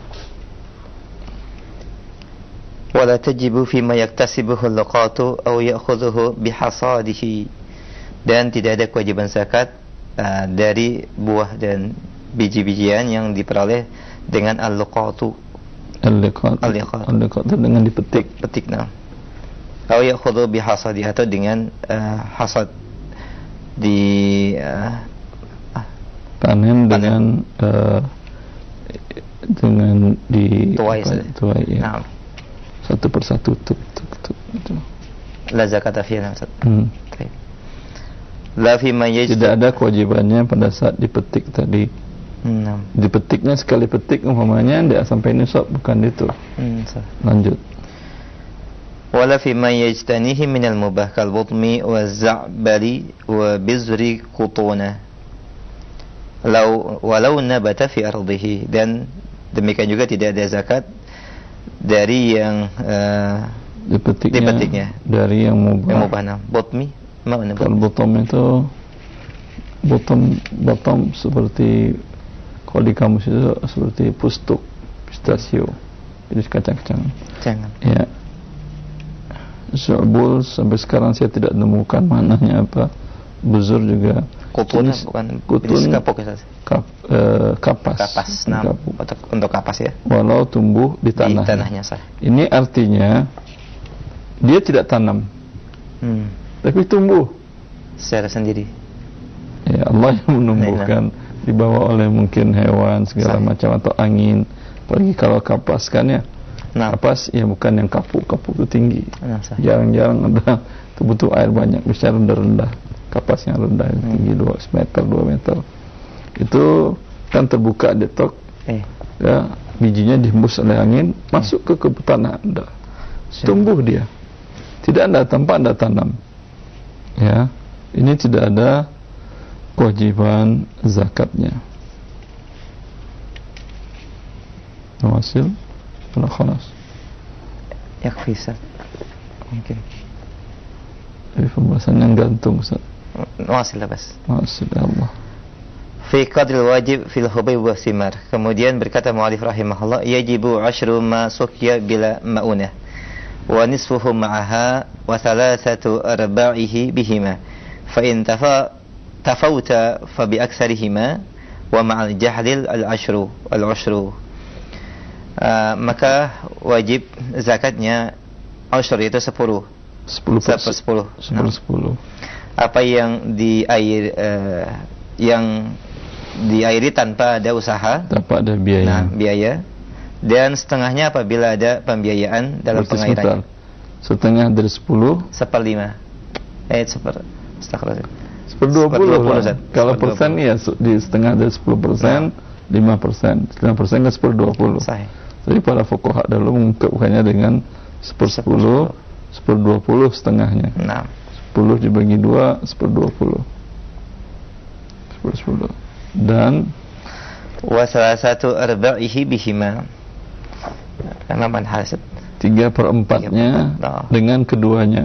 ولا تجب فيما يكتسبه اللقاط أو يأخذه بحصاده. Dan tidak ada kewajiban zakat uh, dari buah dan biji-bijian yang diperoleh dengan al-luqatu. Al-luqat. Al-luqat. Al-luqat itu dengan dipetik. Petik, nah. Atau ya'khudhu bihasadi, atau dengan uh, hasad di uh, panen, panen dengan uh, dengan di tuai, tuai ya. Nah. Satu persatu tuk tuk tuk itu. La zakata fiha. Hmm. La fi ma yajid. Tidak ada kewajibannya pada saat dipetik tadi. Hmm. Dipetiknya sekali petik umpamanya tidak sampai nisab, bukan itu. Hmm, lanjut. Wala fi ma yajtanihi min al-mubah kal butmi wa za'bali wa bizri qutuna. Law walau nabata fi ardihi. Dan demikian juga tidak ada zakat dari yang uh, dipetiknya, dipetiknya dari yang mubah. Yang mubah, nah. Botmi, mana? Kalau bottom itu bottom bottom seperti kalau di kamus itu seperti pustuk, pistachio, jadi kacang-kacang. Jangan. Ya. Syu'bul sampai sekarang saya tidak menemukan mananya apa. Buzur juga. Kutun bukan kutun kapok ya. Kap, eh, kapas. Kapas, nah, untuk, untuk kapas ya. Walau tumbuh di tanah. Di tanahnya sah. Ini artinya dia tidak tanam, hmm. tapi tumbuh secara sendiri. Ya Allah yang menumbuhkan, nah, dibawa oleh mungkin hewan segala sah. macam atau angin. Apalagi kalau kapas kan ya. Nah. Kapas ya bukan yang kapuk-kapuk itu tinggi. Nah, jarang-jarang ada itu butuh air banyak, bisa rendah-rendah. Kapas yang rendah hmm. tinggi dua meter dua meter itu kan terbuka detok, eh. ya bijinya dihembus oleh angin, eh. masuk ke, ke tanah Anda, tumbuh dia, tidak ada tanpa Anda tanam. Ya, ini tidak ada kewajiban zakatnya. Hasil kalau khalas yakfi Ustaz. Mungkin dari pembahasan yang gantung Ustaz. Hasil bas. Hasil Allah. Fi qadril wajib fil hubayb wa thimar. Kemudian berkata mu'allif rahimahullah, yajibu ashru ma suqya bila ma'unah wa nisfuhu ma'aha wa thalathatu arba'ihi bihima. Fa in tafa tafawta fa bi aktsarihima wa ma'al jahdil al ashru al ashru. uh, maka wajib zakatnya ushur itu sepuluh. sepuluh persen. Sepersepuluh. sepuluh sepuluh. Apa yang di air uh, yang diairi tanpa ada usaha, tanpa ada biaya. Nah, biaya. Dan setengahnya apabila ada pembiayaan dalam Berarti pengairan. Setengah dari sepuluh. Seperlima. Eh, seper. Astagfirullah. Seperdua puluh. Kalau Seper persen ya di setengah dari sepuluh persen, lima persen. Setengah persen kan seperdua puluh. Sahih. Jadi para fuqaha dulu mengungkapkannya dengan sepersepuluh, seperdua puluh setengahnya. Nah. Sepuluh dibagi dua, seperdua puluh. Sepuluh sepuluh. Dan wa salah satu arba'ihi bihima. Karena man hasad. Tiga perempatnya oh. dengan keduanya.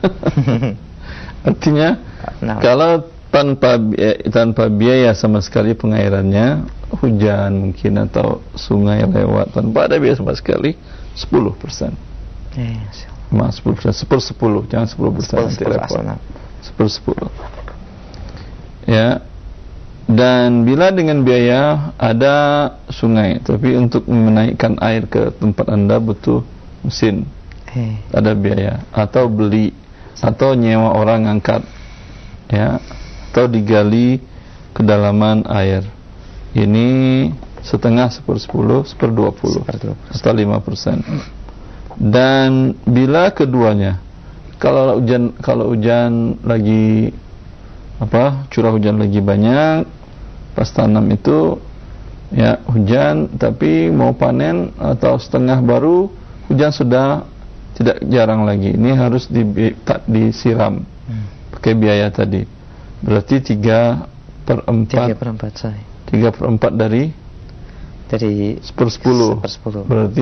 Artinya nah. kalau tanpa tanpa biaya sama sekali pengairannya, hujan mungkin atau sungai lewat tanpa ada biaya sama sekali, sepuluh persen. Mas sepuluh persen, seper sepuluh, jangan sepuluh persen nanti repot. Seper sepuluh. Ya. Dan bila dengan biaya ada sungai, tapi untuk menaikkan air ke tempat Anda butuh mesin, hey. ada biaya, atau beli, atau nyewa orang angkat, ya, atau digali kedalaman air. Ini setengah seper sepuluh, seper dua puluh, atau lima persen. Dan bila keduanya, kalau hujan, kalau hujan lagi apa, curah hujan lagi banyak. Pas tanam itu ya hujan, tapi mau panen atau setengah baru hujan sudah tidak jarang lagi. Ini harus di, tak disiram hmm. pakai biaya tadi. Berarti tiga per empat. Tiga per empat saya. Tiga per empat dari dari sepersepuluh. Sepersepuluh. Berarti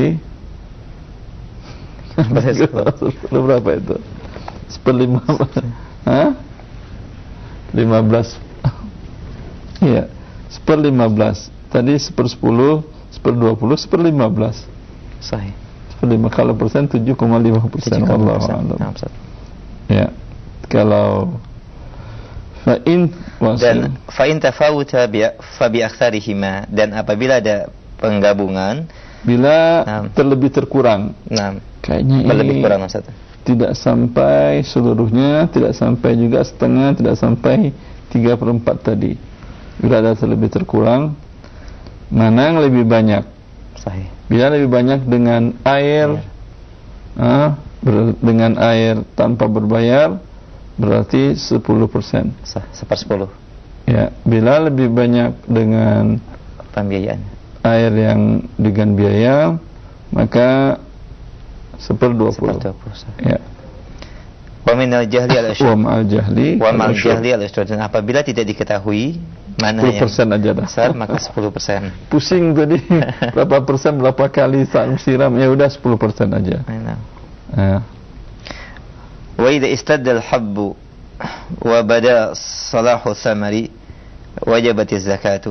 sepuluh berapa itu? Seperlima. Hah? Lima belas. Iya. Seper lima belas. Tadi seper sepuluh, seper dua puluh, seper lima belas. Sahih. Seper lima. Kalau persen tujuh koma lima persen. Allah Allah. Ya. Kalau fa'in dan fa'in tafawuta fa bi aktharihima, dan apabila ada penggabungan, bila nah. terlebih terkurang. Nah. Kayaknya lebih kurang Ustaz. Tidak sampai seluruhnya, tidak sampai juga setengah, tidak sampai tiga per empat tadi. Bila ada terlebih terkurang, mana yang lebih banyak? Sahih. Bila lebih banyak dengan air, ah, ber, dengan air tanpa berbayar, berarti sepuluh persen. Sah, sepersepuluh. Ya, bila lebih banyak dengan pembiayaan, air yang dengan biaya, maka seper dua puluh. Ya. Wa minal jahli al-asyur. Wa ma'al jahli. Wa ma'al jahli al-asyur. Dan apabila tidak diketahui mana sepuluh persen yang aja dah. besar, maka sepuluh persen. Pusing tadi berapa persen, berapa kali saat siram, ya udah sepuluh persen aja. Ya. Wa idza istadda al-habbu wa bada salahu thamari wajibatiz zakatu.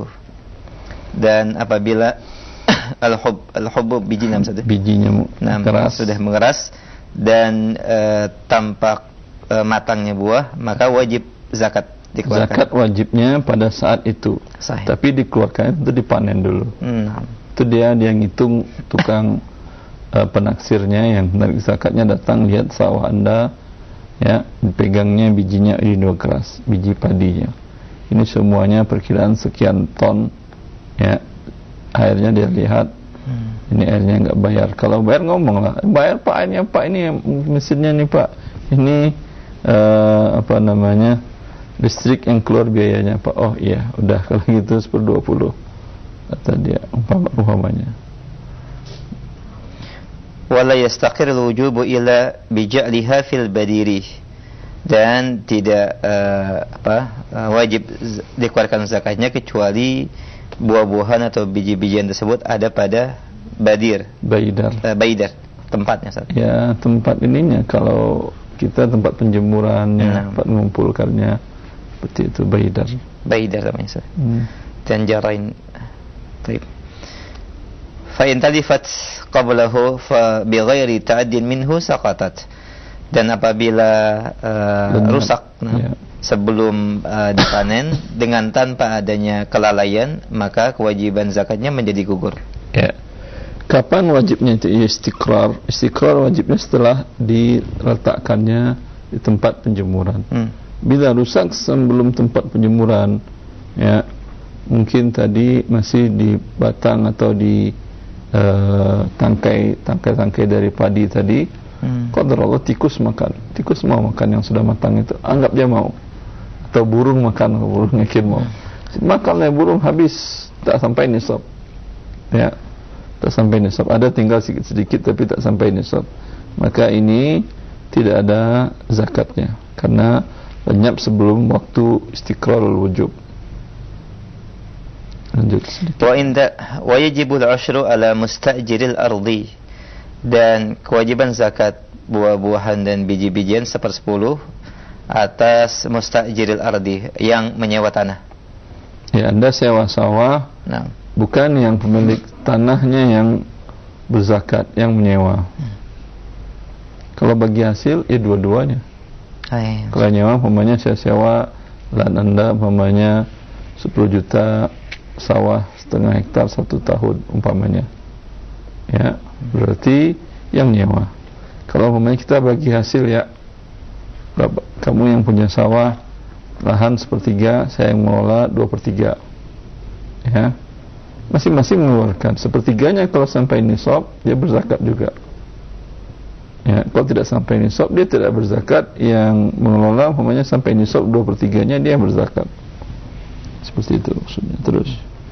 Dan apabila al-hub al-hubbu biji nam saja. Bijinya nah, keras, sudah mengeras dan e, tampak e, matangnya buah, maka wajib zakat dikeluarkan. Zakat wajibnya pada saat itu. Sahih. Tapi dikeluarkan itu dipanen dulu. Hmm. Itu dia dia ngitung tukang e, penaksirnya yang menarik zakatnya datang lihat sawah Anda, ya, pegangnya bijinya ini dua keras, biji padinya. Ini semuanya perkiraan sekian ton, ya. Airnya dia lihat. Hmm. Ini airnya nggak bayar. Kalau bayar ngomong lah, bayar Pak, ini Pak, ini mesinnya nih Pak, ini uh, apa namanya listrik yang keluar biayanya Pak. Oh iya, udah kalau gitu seper dua puluh kata dia umpama, umpamanya. Wala yastaqir al-wujubu illa bija'liha fil badiri, dan tidak uh, apa uh, wajib dikeluarkan zakatnya kecuali buah-buahan atau biji-bijian tersebut ada pada badir, baidar, uh, baidar tempatnya. Saat. Ya, tempat ininya. Kalau kita tempat penjemurannya, nah. tempat mengumpulkannya, seperti itu baidar. Baidar namanya. Hmm. Dan jarain. Baik. Fa in talifat qablahu fa bi ghairi ta'addin minhu saqatat. Dan apabila uh, rusak, nah, ya. sebelum uh, dipanen dengan tanpa adanya kelalaian, maka kewajiban zakatnya menjadi gugur. Ya. Kapan wajibnya itu istiqrar? Istiqrar wajibnya setelah diletakkannya di tempat penjemuran. Hmm. Bila rusak sebelum tempat penjemuran, ya mungkin tadi masih di batang atau di uh, tangkai tangkai-tangkai dari padi tadi, hmm. qadarullah tikus makan, tikus mau makan yang sudah matang itu, anggap dia mau, atau burung makan, burung yakin mau, makannya burung habis, tak sampai nisab, ya tak sampai nisab, ada tinggal sedikit-sedikit tapi tak sampai nisab, maka ini tidak ada zakatnya karena lenyap sebelum waktu istiqrarul wujub. Lanjut sedikit. Wa inda wa yajibul ushru ala mustajiril ardi, dan kewajiban zakat buah-buahan dan biji-bijian sepersepuluh atas mustajiril ardi, yang menyewa tanah. Ya, Anda sewa sawah, nah. bukan yang pemilik tanahnya yang berzakat, yang menyewa. Hmm. Kalau bagi hasil, ya dua-duanya. Oh, iya. Kalau nyewa, umpamanya saya sewa lahan Anda, umpamanya sepuluh juta, sawah setengah hektar satu tahun, umpamanya. Ya, berarti yang nyewa. Kalau umpamanya kita bagi hasil, ya, kamu yang punya sawah, lahan sepertiga, saya yang mengelola dua per tiga. Ya, masing-masing mengeluarkan. Sepertiganya kalau sampai nisab, dia berzakat juga. Ya, kalau tidak sampai nisab, dia tidak berzakat. Yang mengelola umpamanya sampai nisab dua per tiganya, dia berzakat. Seperti itu maksudnya. Terus.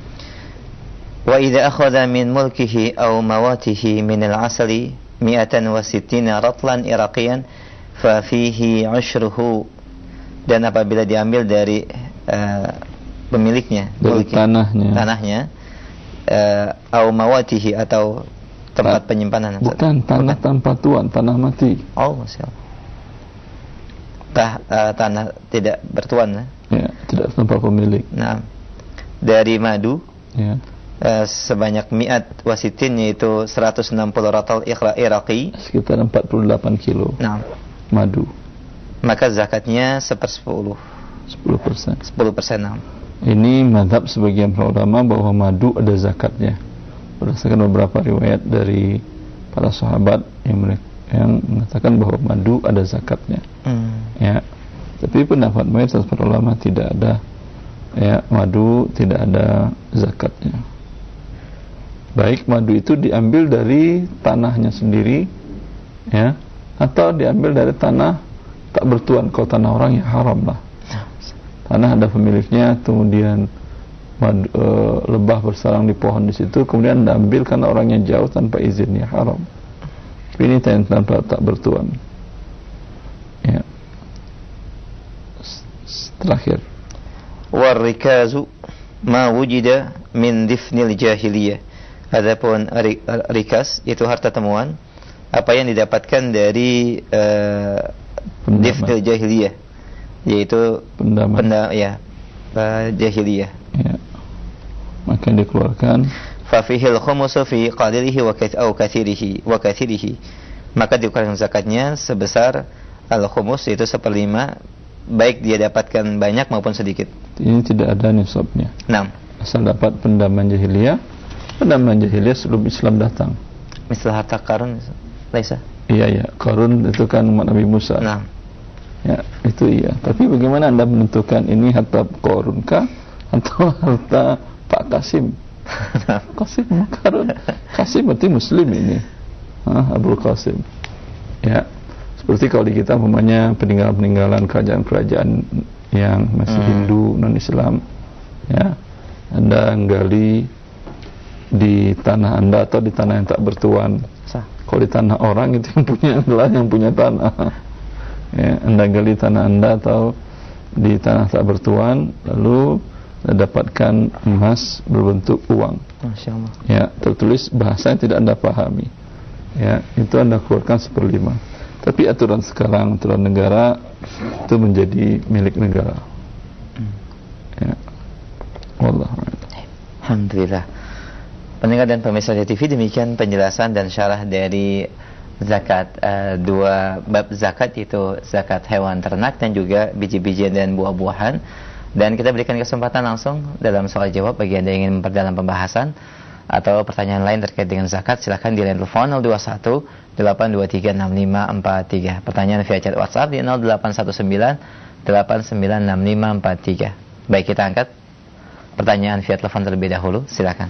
Wa idza akhadha min mulkihi aw mawatihi min al-asali mi'atan wa sittina ratlan iraqiyan fa fihi ushruhu, dan apabila diambil dari uh, pemiliknya, dari mulki, tanahnya, tanahnya uh, aw mawatihi atau tempat penyimpanan. Bukan tanah bukan. Tanpa tuan, tanah mati. Oh, masyaallah. Tah, uh, tanah tidak bertuan, ya? Ya, tidak tanpa pemilik. Nah, dari madu, ya, uh, sebanyak mi'at wasitin, yaitu seratus enam puluh ratal iraqi, sekitar empat puluh delapan kilo. Nah, madu. Maka zakatnya sepersepuluh. sepuluh persen. sepuluh persen. Nah. Ini mazhab sebagian ulama bahwa madu ada zakatnya. Berdasarkan beberapa riwayat dari para sahabat yang mereka yang mengatakan bahwa madu ada zakatnya. Hmm. Ya. Tapi pendapat mayoritas para ulama tidak ada, ya, madu tidak ada zakatnya. Baik madu itu diambil dari tanahnya sendiri, ya, atau diambil dari tanah tak bertuan. Kalau tanah orang, ya haram lah. Tanah ada pemiliknya, kemudian madu, e, lebah bersarang di pohon di situ, kemudian Anda ambil karena orangnya jauh tanpa izinnya, haram. Ini tanpa tak bertuan. Ya. Terakhir. Warrikazu ma wujida min difnil jahiliyah. Adapun rikas itu harta temuan, apa yang didapatkan dari uh, difnil jahiliyah, yaitu pendaman, penda, ya, uh, jahiliyah. Ya. Maka dikeluarkan. Fafihil khumusu fi qadirihi wa kathirihi wa kathirihi. Maka dikeluarkan zakatnya sebesar al-khumus, yaitu seperlima, baik dia dapatkan banyak maupun sedikit. Ini tidak ada nisabnya. Naam. Asal dapat pendaman jahiliyah, pendaman jahiliyah sebelum Islam datang. Misal harta Qarun, Laisa? Iya, iya. Qarun itu kan umat Nabi Musa. Naam. Ya, itu iya. Tapi bagaimana Anda menentukan ini harta Qarun kah atau harta Pak Kasim? Kasim Qarun. Kasim berarti Muslim ini. Hah, Abdul Qasim. Ya. Seperti kalau di kita umpamanya peninggalan-peninggalan kerajaan-kerajaan yang masih hmm. Hindu, non-Islam, ya, Anda gali di tanah Anda atau di tanah yang tak bertuan. Sah. Kalau di tanah orang itu yang punya adalah yang punya tanah. Ya, Anda gali tanah Anda atau di tanah tak bertuan, lalu Anda dapatkan emas berbentuk uang. Masya Allah. Ya, tertulis bahasa yang tidak Anda pahami. Ya, itu Anda keluarkan seperlima. Tapi aturan sekarang, aturan negara itu menjadi milik negara. Ya. Wallahu a'lam. Alhamdulillah. Pendengar dan pemirsa T V, demikian penjelasan dan syarah dari zakat, uh, dua bab zakat, yaitu zakat hewan ternak dan juga biji-bijian dan buah-buahan. Dan kita berikan kesempatan langsung dalam soal jawab bagi Anda yang ingin memperdalam pembahasan. atau pertanyaan lain terkait dengan zakat, silahkan di line telepon nol dua satu delapan dua tiga enam lima empat tiga. Pertanyaan via chat WhatsApp di nol delapan satu sembilan delapan sembilan enam lima empat tiga. Baik, kita angkat pertanyaan via telepon terlebih dahulu, silakan.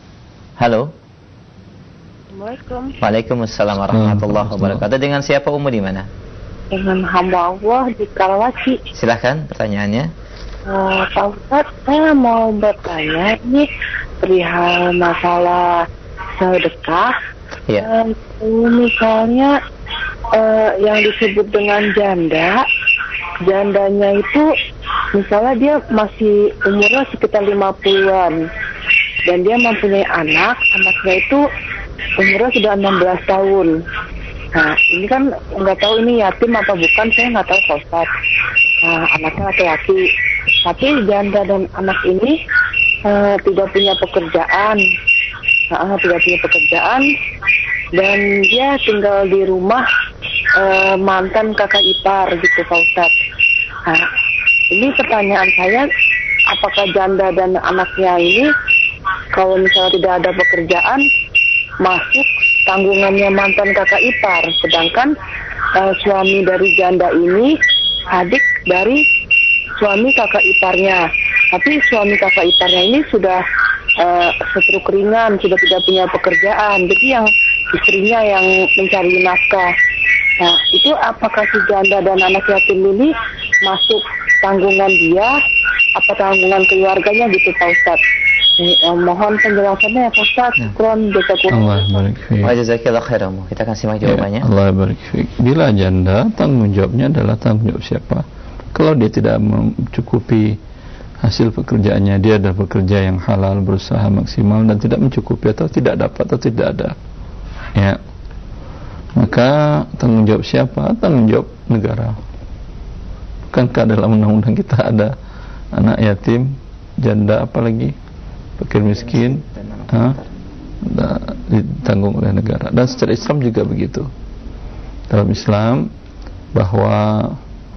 Halo. Assalamualaikum. Waalaikumsalam warahmatullahi wabarakatuh. Dengan siapa, Umu, di mana? Dengan hamba Allah di Karawaci. Silahkan pertanyaannya. Uh, Pak Ustadz, saya mau bertanya ini perihal masalah sedekah. Ya. Uh, misalnya uh, yang disebut dengan janda, jandanya itu misalnya dia masih umurnya sekitar lima puluhan dan dia mempunyai anak, anaknya itu umurnya sudah enam belas tahun. Nah, ini kan nggak tahu ini yatim apa bukan, saya nggak tahu Pak Ustadz. Nah, anaknya laki-laki, tapi janda dan anak ini uh, tidak punya pekerjaan, uh, tidak punya pekerjaan, dan dia tinggal di rumah uh, mantan kakak ipar gitu Pak Ustadz. Nah, ini pertanyaan saya, apakah janda dan anaknya ini kalau misalnya tidak ada pekerjaan masuk tanggungannya mantan kakak ipar, sedangkan uh, suami dari janda ini adik dari suami kakak iparnya, tapi suami kakak iparnya ini sudah uh, stroke ringan, sudah tidak punya pekerjaan, jadi yang istrinya yang mencari nafkah. Nah, itu apakah si janda dan anak yatim ini masuk tanggungan dia, apa tanggungan keluarganya gitu Pak Ustadz? Eh, mohon penjelasannya ya Pak Ustadz. Syukron, Allah barik fiik. Wa jazakallahu khairan. Kita akan simak jawabannya. Ya, Allah barik fiik. Bila janda, tanggung jawabnya adalah tanggung jawab siapa? Kalau dia tidak mencukupi hasil pekerjaannya, dia ada bekerja yang halal, berusaha maksimal dan tidak mencukupi atau tidak dapat atau tidak ada, ya, maka tanggung jawab siapa? Tanggung jawab negara. Bukankah dalam undang-undang kita ada anak yatim, janda, apalagi fakir miskin, ha? ditanggung oleh negara. Dan secara Islam juga begitu. Dalam Islam bahwa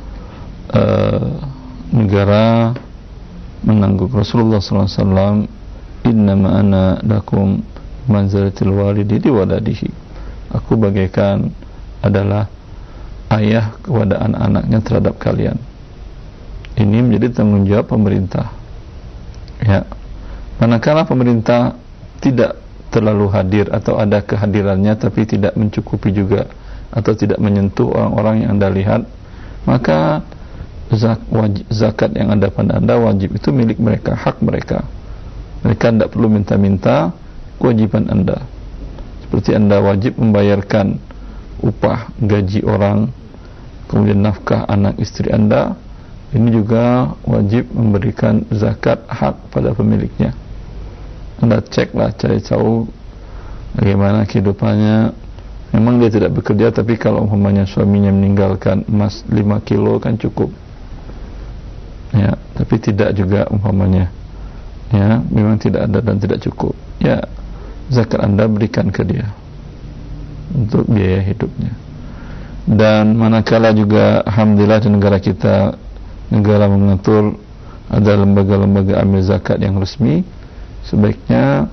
uh, negara menanggung. Rasulullah sallallahu alaihi wasallam, innama ana lakum manzalatil walidi di waladihi. Aku bagaikan adalah ayah kepada anak-anaknya terhadap kalian. Ini menjadi tanggung jawab pemerintah, ya. Manakala pemerintah tidak terlalu hadir atau ada kehadirannya tapi tidak mencukupi juga atau tidak menyentuh orang-orang yang Anda lihat, maka zak, wajib, zakat yang ada pada Anda wajib, itu milik mereka, hak mereka. Mereka tidak perlu minta-minta, kewajiban Anda. Seperti Anda wajib membayarkan upah, gaji orang, kemudian nafkah anak istri Anda, ini juga wajib memberikan zakat hak pada pemiliknya. Anda ceklah, cari tahu bagaimana kehidupannya. Memang dia tidak bekerja, tapi kalau umpamanya suaminya meninggalkan emas lima kilo kan cukup, ya. Tapi tidak juga umpamanya, ya, memang tidak ada dan tidak cukup, ya, zakat Anda berikan ke dia untuk biaya hidupnya. Dan manakala juga alhamdulillah di negara kita, negara mengatur ada lembaga-lembaga amil zakat yang resmi, sebaiknya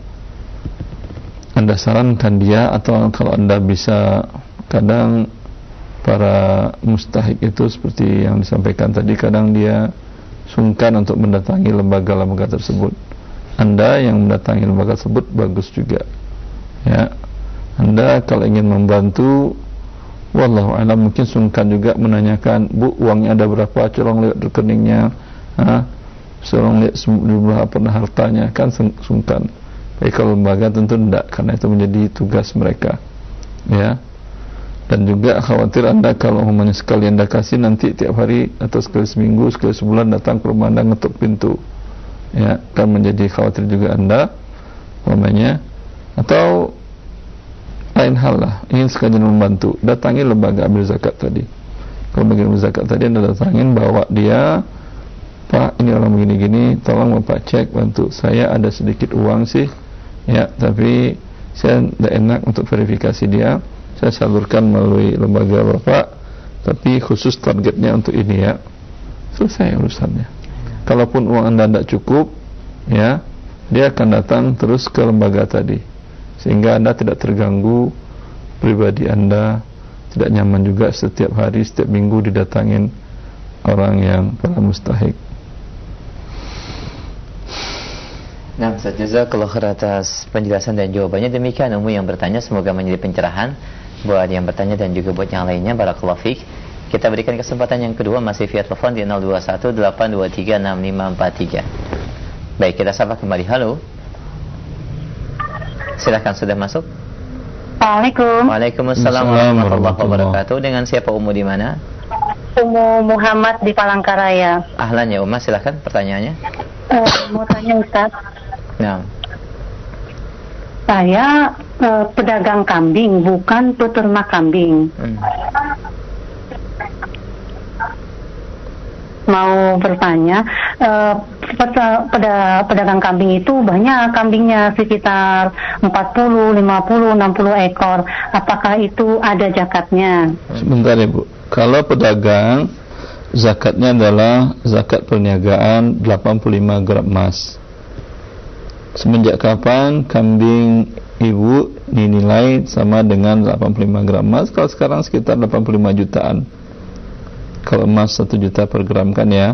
Anda sarankan dia, atau kalau Anda bisa, kadang para mustahik itu seperti yang disampaikan tadi, kadang dia sungkan untuk mendatangi lembaga-lembaga tersebut. Anda yang mendatangi lembaga tersebut bagus juga, ya. Anda kalau ingin membantu, wallahu a'lam, mungkin sungkan juga menanyakan, Bu, uangnya ada berapa, colong lihat rekeningnya, ha? Colong lihat jumlah apa hartanya, kan sungkan. Tapi kalau lembaga tentu tidak, karena itu menjadi tugas mereka, ya. Dan juga khawatir Anda kalau umpamanya sekali Anda kasih, nanti tiap hari atau sekali seminggu, sekali sebulan datang ke rumah Anda ngetuk pintu, ya, kan menjadi khawatir juga Anda umpamanya. Atau lain hal lah, ingin sekalian membantu, datangi lembaga ambil zakat tadi. Kalau bagi ambil zakat tadi Anda datangin, bawa dia, Pak, ini orang begini-gini, tolong Bapak cek, bantu saya, ada sedikit uang sih, ya, tapi saya tidak enak untuk verifikasi dia, saya salurkan melalui lembaga Bapak, tapi khusus targetnya untuk ini, ya. Selesai urusannya. Kalaupun uang Anda tidak cukup, ya, dia akan datang terus ke lembaga tadi, sehingga Anda tidak terganggu pribadi Anda, tidak nyaman juga setiap hari, setiap minggu didatangin orang yang para mustahik. Nah, Ustaz, jazakallahu khair atas penjelasan dan jawabannya. Demikian umum yang bertanya, semoga menjadi pencerahan buat yang bertanya dan juga buat yang lainnya. Barakallahu fiik. Kita berikan kesempatan yang kedua masih via telepon di nol dua satu delapan dua tiga enam lima empat tiga. Baik, kita sapa kembali. Halo. Silakan, sudah masuk. Assalamualaikum. Waalaikumsalam warahmatullahi wabarakatuh. Dengan siapa Umu di mana? Umu Muhammad di Palangkaraya. Ahlan ya Umma, silakan pertanyaannya. Uh, mau tanya Ustaz. Nah. Saya uh, pedagang kambing, bukan peternak kambing. Hmm. Mau bertanya, uh, pada pedagang kambing itu banyak kambingnya, sekitar empat puluh, lima puluh, enam puluh ekor. Apakah itu ada zakatnya? Sebentar Ibu. Kalau pedagang, zakatnya adalah zakat perniagaan delapan puluh lima gram emas. Semenjak kapan kambing ibu dinilai sama dengan delapan puluh lima gram emas? Kalau sekarang sekitar delapan puluh lima jutaan. Kalau emas satu juta per gram kan ya.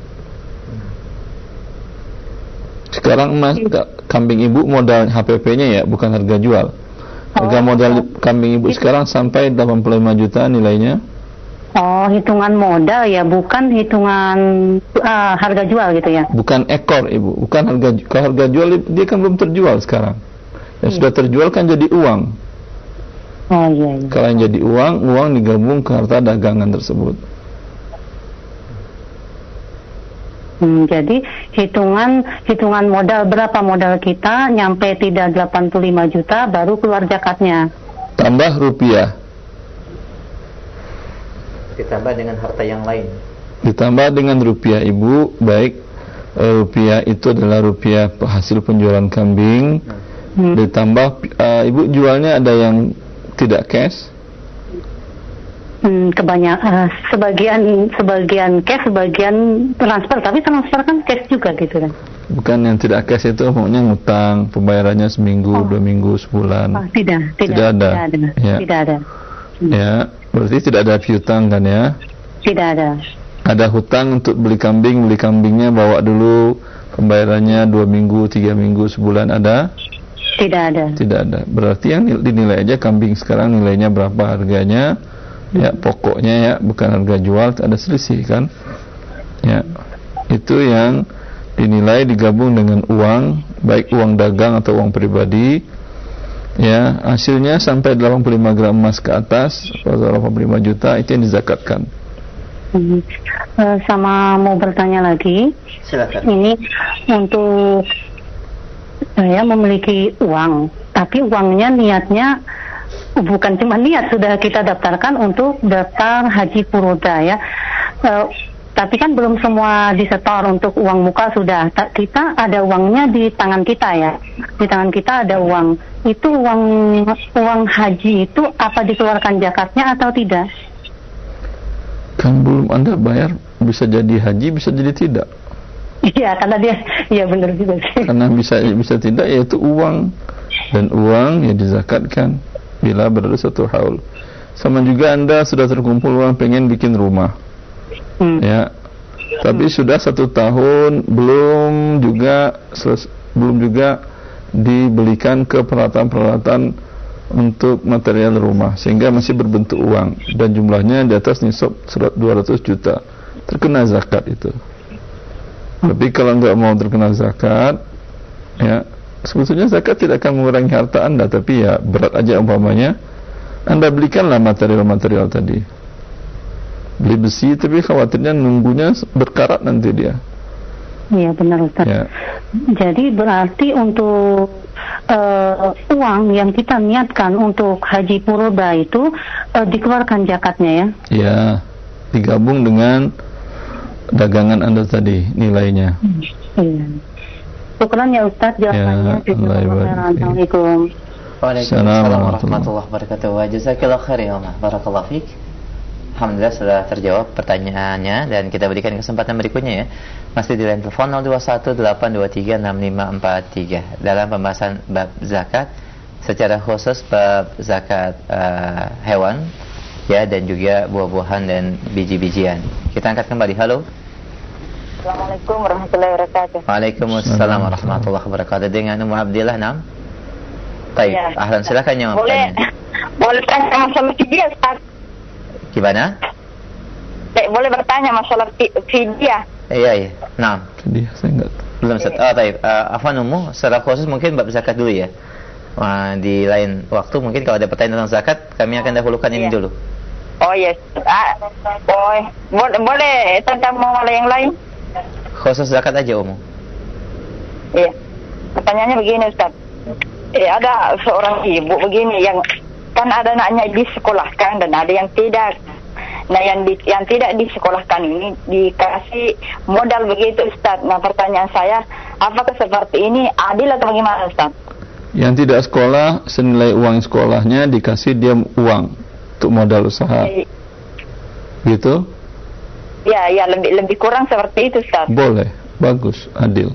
Sekarang emas kambing ibu modal H P P-nya ya, bukan harga jual. Harga modal kambing ibu sekarang sampai delapan puluh lima juta nilainya. Oh, hitungan modal ya, bukan hitungan uh, harga jual gitu ya? Bukan ekor Ibu, bukan harga. Kalau harga jual dia kan belum terjual sekarang. Yang iya. Sudah terjual kan jadi uang. Oh iya, iya. Kalau yang jadi uang, uang digabung ke harta dagangan tersebut. Hmm, jadi hitungan hitungan modal, berapa modal kita nyampe tidak delapan puluh lima juta baru keluar zakatnya. Tambah rupiah. Ditambah dengan harta yang lain. Ditambah dengan rupiah Ibu, baik e, rupiah itu adalah rupiah hasil penjualan kambing. Hmm. Ditambah e, Ibu jualnya ada yang tidak cash. Hmm, kebanyak uh, sebagian sebagian cash, sebagian transfer, tapi transfer kan cash juga gitu kan. Bukan yang tidak cash itu pokoknya ngutang, pembayarannya seminggu, oh. dua minggu, sebulan. Oh, tidak, tidak, tidak ada. Tidak ada. Ya. Tidak ada. Hmm. Ya. Berarti tidak ada piutang kan ya? Tidak ada. Ada hutang untuk beli kambing, beli kambingnya bawa dulu, pembayarannya dua minggu, tiga minggu, sebulan ada? Tidak ada. Tidak ada. Berarti yang dinilai aja kambing sekarang nilainya berapa harganya? Ya pokoknya ya, bukan harga jual, ada selisih kan? Ya, itu yang dinilai digabung dengan uang, baik uang dagang atau uang pribadi. Ya, hasilnya sampai delapan puluh lima gram emas ke atas atau delapan puluh lima juta itu yang dizakatkan. Hmm. Uh, sama mau bertanya lagi. Silakan. Ini untuk saya memiliki uang, tapi uangnya niatnya bukan cuma niat, sudah kita daftarkan untuk daftar haji furoda ya. Uh, tapi kan belum semua disetor untuk uang muka sudah. Kita ada uangnya di tangan kita ya. Di tangan kita ada uang. Itu uang uang haji itu apa dikeluarkan zakatnya atau tidak? Kan belum Anda bayar, bisa jadi haji, bisa jadi tidak. Iya, karena dia, iya benar juga sih. Karena bisa bisa tidak, yaitu uang, dan uang ya dizakatkan bila berada satu haul. Sama juga Anda sudah terkumpul uang pengen bikin rumah. Hmm. Ya, tapi hmm. sudah satu tahun belum juga seles, belum juga dibelikan ke peralatan-peralatan untuk material rumah, sehingga masih berbentuk uang dan jumlahnya di atas nisab dua ratus juta, terkena zakat itu. Hmm. Tapi kalau nggak mau terkena zakat, ya sebetulnya zakat tidak akan mengurangi harta Anda, tapi ya berat aja umpamanya Anda belikanlah material-material tadi. Beli besi, tapi khawatirnya nunggunya berkarat nanti dia. Iya benar Ustaz. Ya. Jadi berarti untuk uh, uang yang kita niatkan untuk haji furoda itu uh, dikeluarkan zakatnya ya? Iya, digabung dengan dagangan Anda tadi nilainya. Hmm. Iya. Syukran ya Ustaz jawabannya. Ya, Assalamualaikum. Waalaikumsalam warahmatullahi wabarakatuh. Jazakallahu khair ya Allah. Barakallahu fiik. Alhamdulillah sudah terjawab pertanyaannya, dan kita berikan kesempatan berikutnya ya. Masih di line telepon nol dua satu delapan dua tiga enam lima empat tiga dalam pembahasan bab zakat, secara khusus bab zakat uh, hewan ya, dan juga buah-buahan dan biji-bijian. Kita angkat kembali. Halo. Assalamualaikum warahmatullahi wabarakatuh. Waalaikumsalam warahmatullahi wabarakatuh. Dengan Ummu Abdillah, nam. Baik, ya. Ahlan, silakan jawab. Boleh, boleh tanya masalah fidyah, Ustaz? Gimana? Eh, boleh bertanya masalah fidyah? Iya, iya. Nah, fidyah saya enggak. Belum Ustaz. Oh, baik. Uh, Afwan Ummu, secara khusus mungkin bab zakat dulu ya. Wah, di lain waktu mungkin kalau ada pertanyaan tentang zakat, kami akan dahulukan ini iya. dulu. Oh yes. Ah, oh, boleh, boleh tentang masalah yang lain? Khusus zakat aja Ummu. Iya. Pertanyaannya begini, Ustaz. Eh, ada seorang ibu begini yang kan ada anaknya disekolahkan dan ada yang tidak. Nah, yang di, yang tidak disekolahkan ini dikasih modal begitu, Ustaz. Nah, pertanyaan saya, apakah seperti ini adil atau bagaimana, Ustaz? Yang tidak sekolah, senilai uang sekolahnya dikasih dia uang untuk modal usaha. Eh, gitu? Ya, ya lebih lebih kurang seperti itu, Ustaz. Boleh, bagus, adil.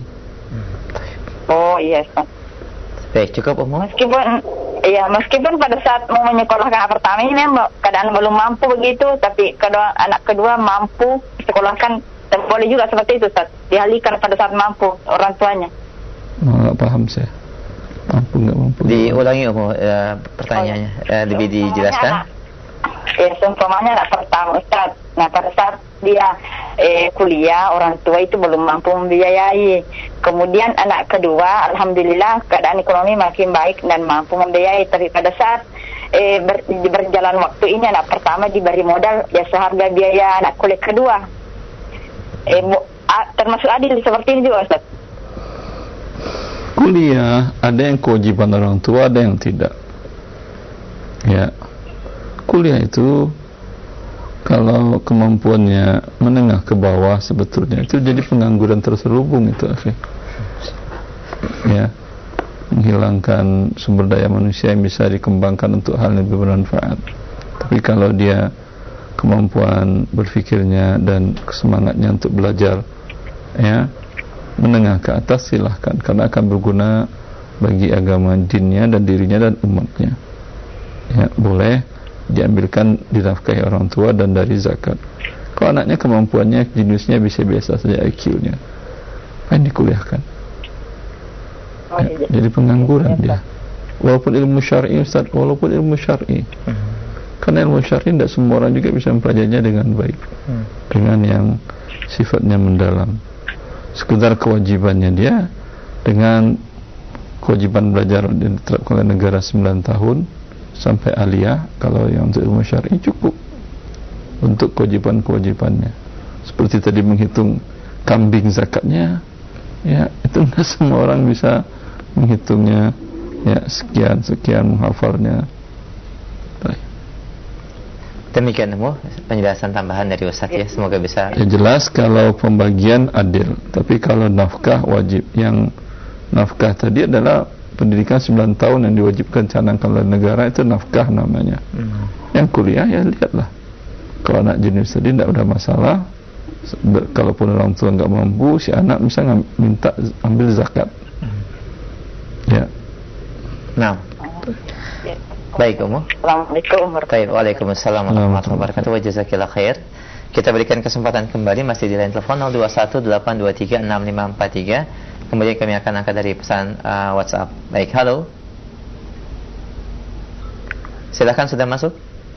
Oh iya, Ustaz. Baik, cukup Ummu. Meskipun ya meskipun pada saat mau menyekolahkan anak pertama ini keadaan belum mampu begitu, tapi kedua anak kedua mampu sekolahkan, boleh juga seperti itu, Ustaz. Dialihkan pada saat mampu orang tuanya. Nggak paham saya. Mampu nggak mampu. Diulangi Ummu uh, pertanyaannya, oh, uh, lebih dijelaskan. Ya, seumpamanya anak pertama, Ustaz. Nah, pada saat dia eh, kuliah, orang tua itu belum mampu membiayai. Kemudian anak kedua, alhamdulillah keadaan ekonomi makin baik dan mampu membiayai. Tapi pada saat eh, ber, berjalan waktu ini, anak pertama diberi modal ya seharga biaya anak kuliah kedua. Eh, a, termasuk adil seperti ini juga, Ustaz? Kuliah ada yang kewajiban orang tua, ada yang tidak. Ya, kuliah itu kalau kemampuannya menengah ke bawah sebetulnya itu jadi pengangguran terselubung itu, akhi. Ya, menghilangkan sumber daya manusia yang bisa dikembangkan untuk hal yang lebih bermanfaat. Tapi kalau dia kemampuan berfikirnya dan semangatnya untuk belajar ya menengah ke atas, silahkan, karena akan berguna bagi agama dinnya dan dirinya dan umatnya. Ya, boleh diambilkan, dinafkahi orang tua dan dari zakat. Kalau anaknya kemampuannya, jenisnya bisa biasa saja I Q-nya, kan dikuliahkan. Ya, jadi pengangguran dia. Walaupun ilmu syar'i, Ustaz, walaupun ilmu syar'i. Hmm. Karena ilmu syar'i tidak semua orang juga bisa mempelajarinya dengan baik. Hmm. Dengan yang sifatnya mendalam. Sekedar kewajibannya dia dengan kewajiban belajar diterapkan oleh negara sembilan tahun sampai aliyah, kalau yang untuk ilmu syar'i cukup untuk kewajiban-kewajibannya. Seperti tadi menghitung kambing zakatnya, ya itu enggak semua orang bisa menghitungnya, ya sekian sekian menghafalnya. Baik. Demikian Ummu penjelasan tambahan dari Ustaz ya, semoga bisa. Ya, jelas kalau pembagian adil, tapi kalau nafkah wajib. Yang nafkah tadi adalah pendidikan sembilan tahun yang diwajibkan canangkan oleh negara, itu nafkah namanya. Hmm. Yang kuliah ya lihatlah. Kalau anak jenis tadi tidak ada masalah. Kalaupun orang tua nggak mampu, si anak bisa minta ambil zakat. Hmm. Ya. Nah. Baik Ummu. Assalamualaikum warahmatullahi wabarakatuh. Waalaikumsalam warahmatullahi wabarakatuh. Wa jazakillah khair. Kita berikan kesempatan kembali masih di line telepon nol dua satu delapan dua tiga enam lima empat tiga. Kemudian kami akan angkat dari pesan uh, WhatsApp. Baik, halo. Silakan, sudah masuk.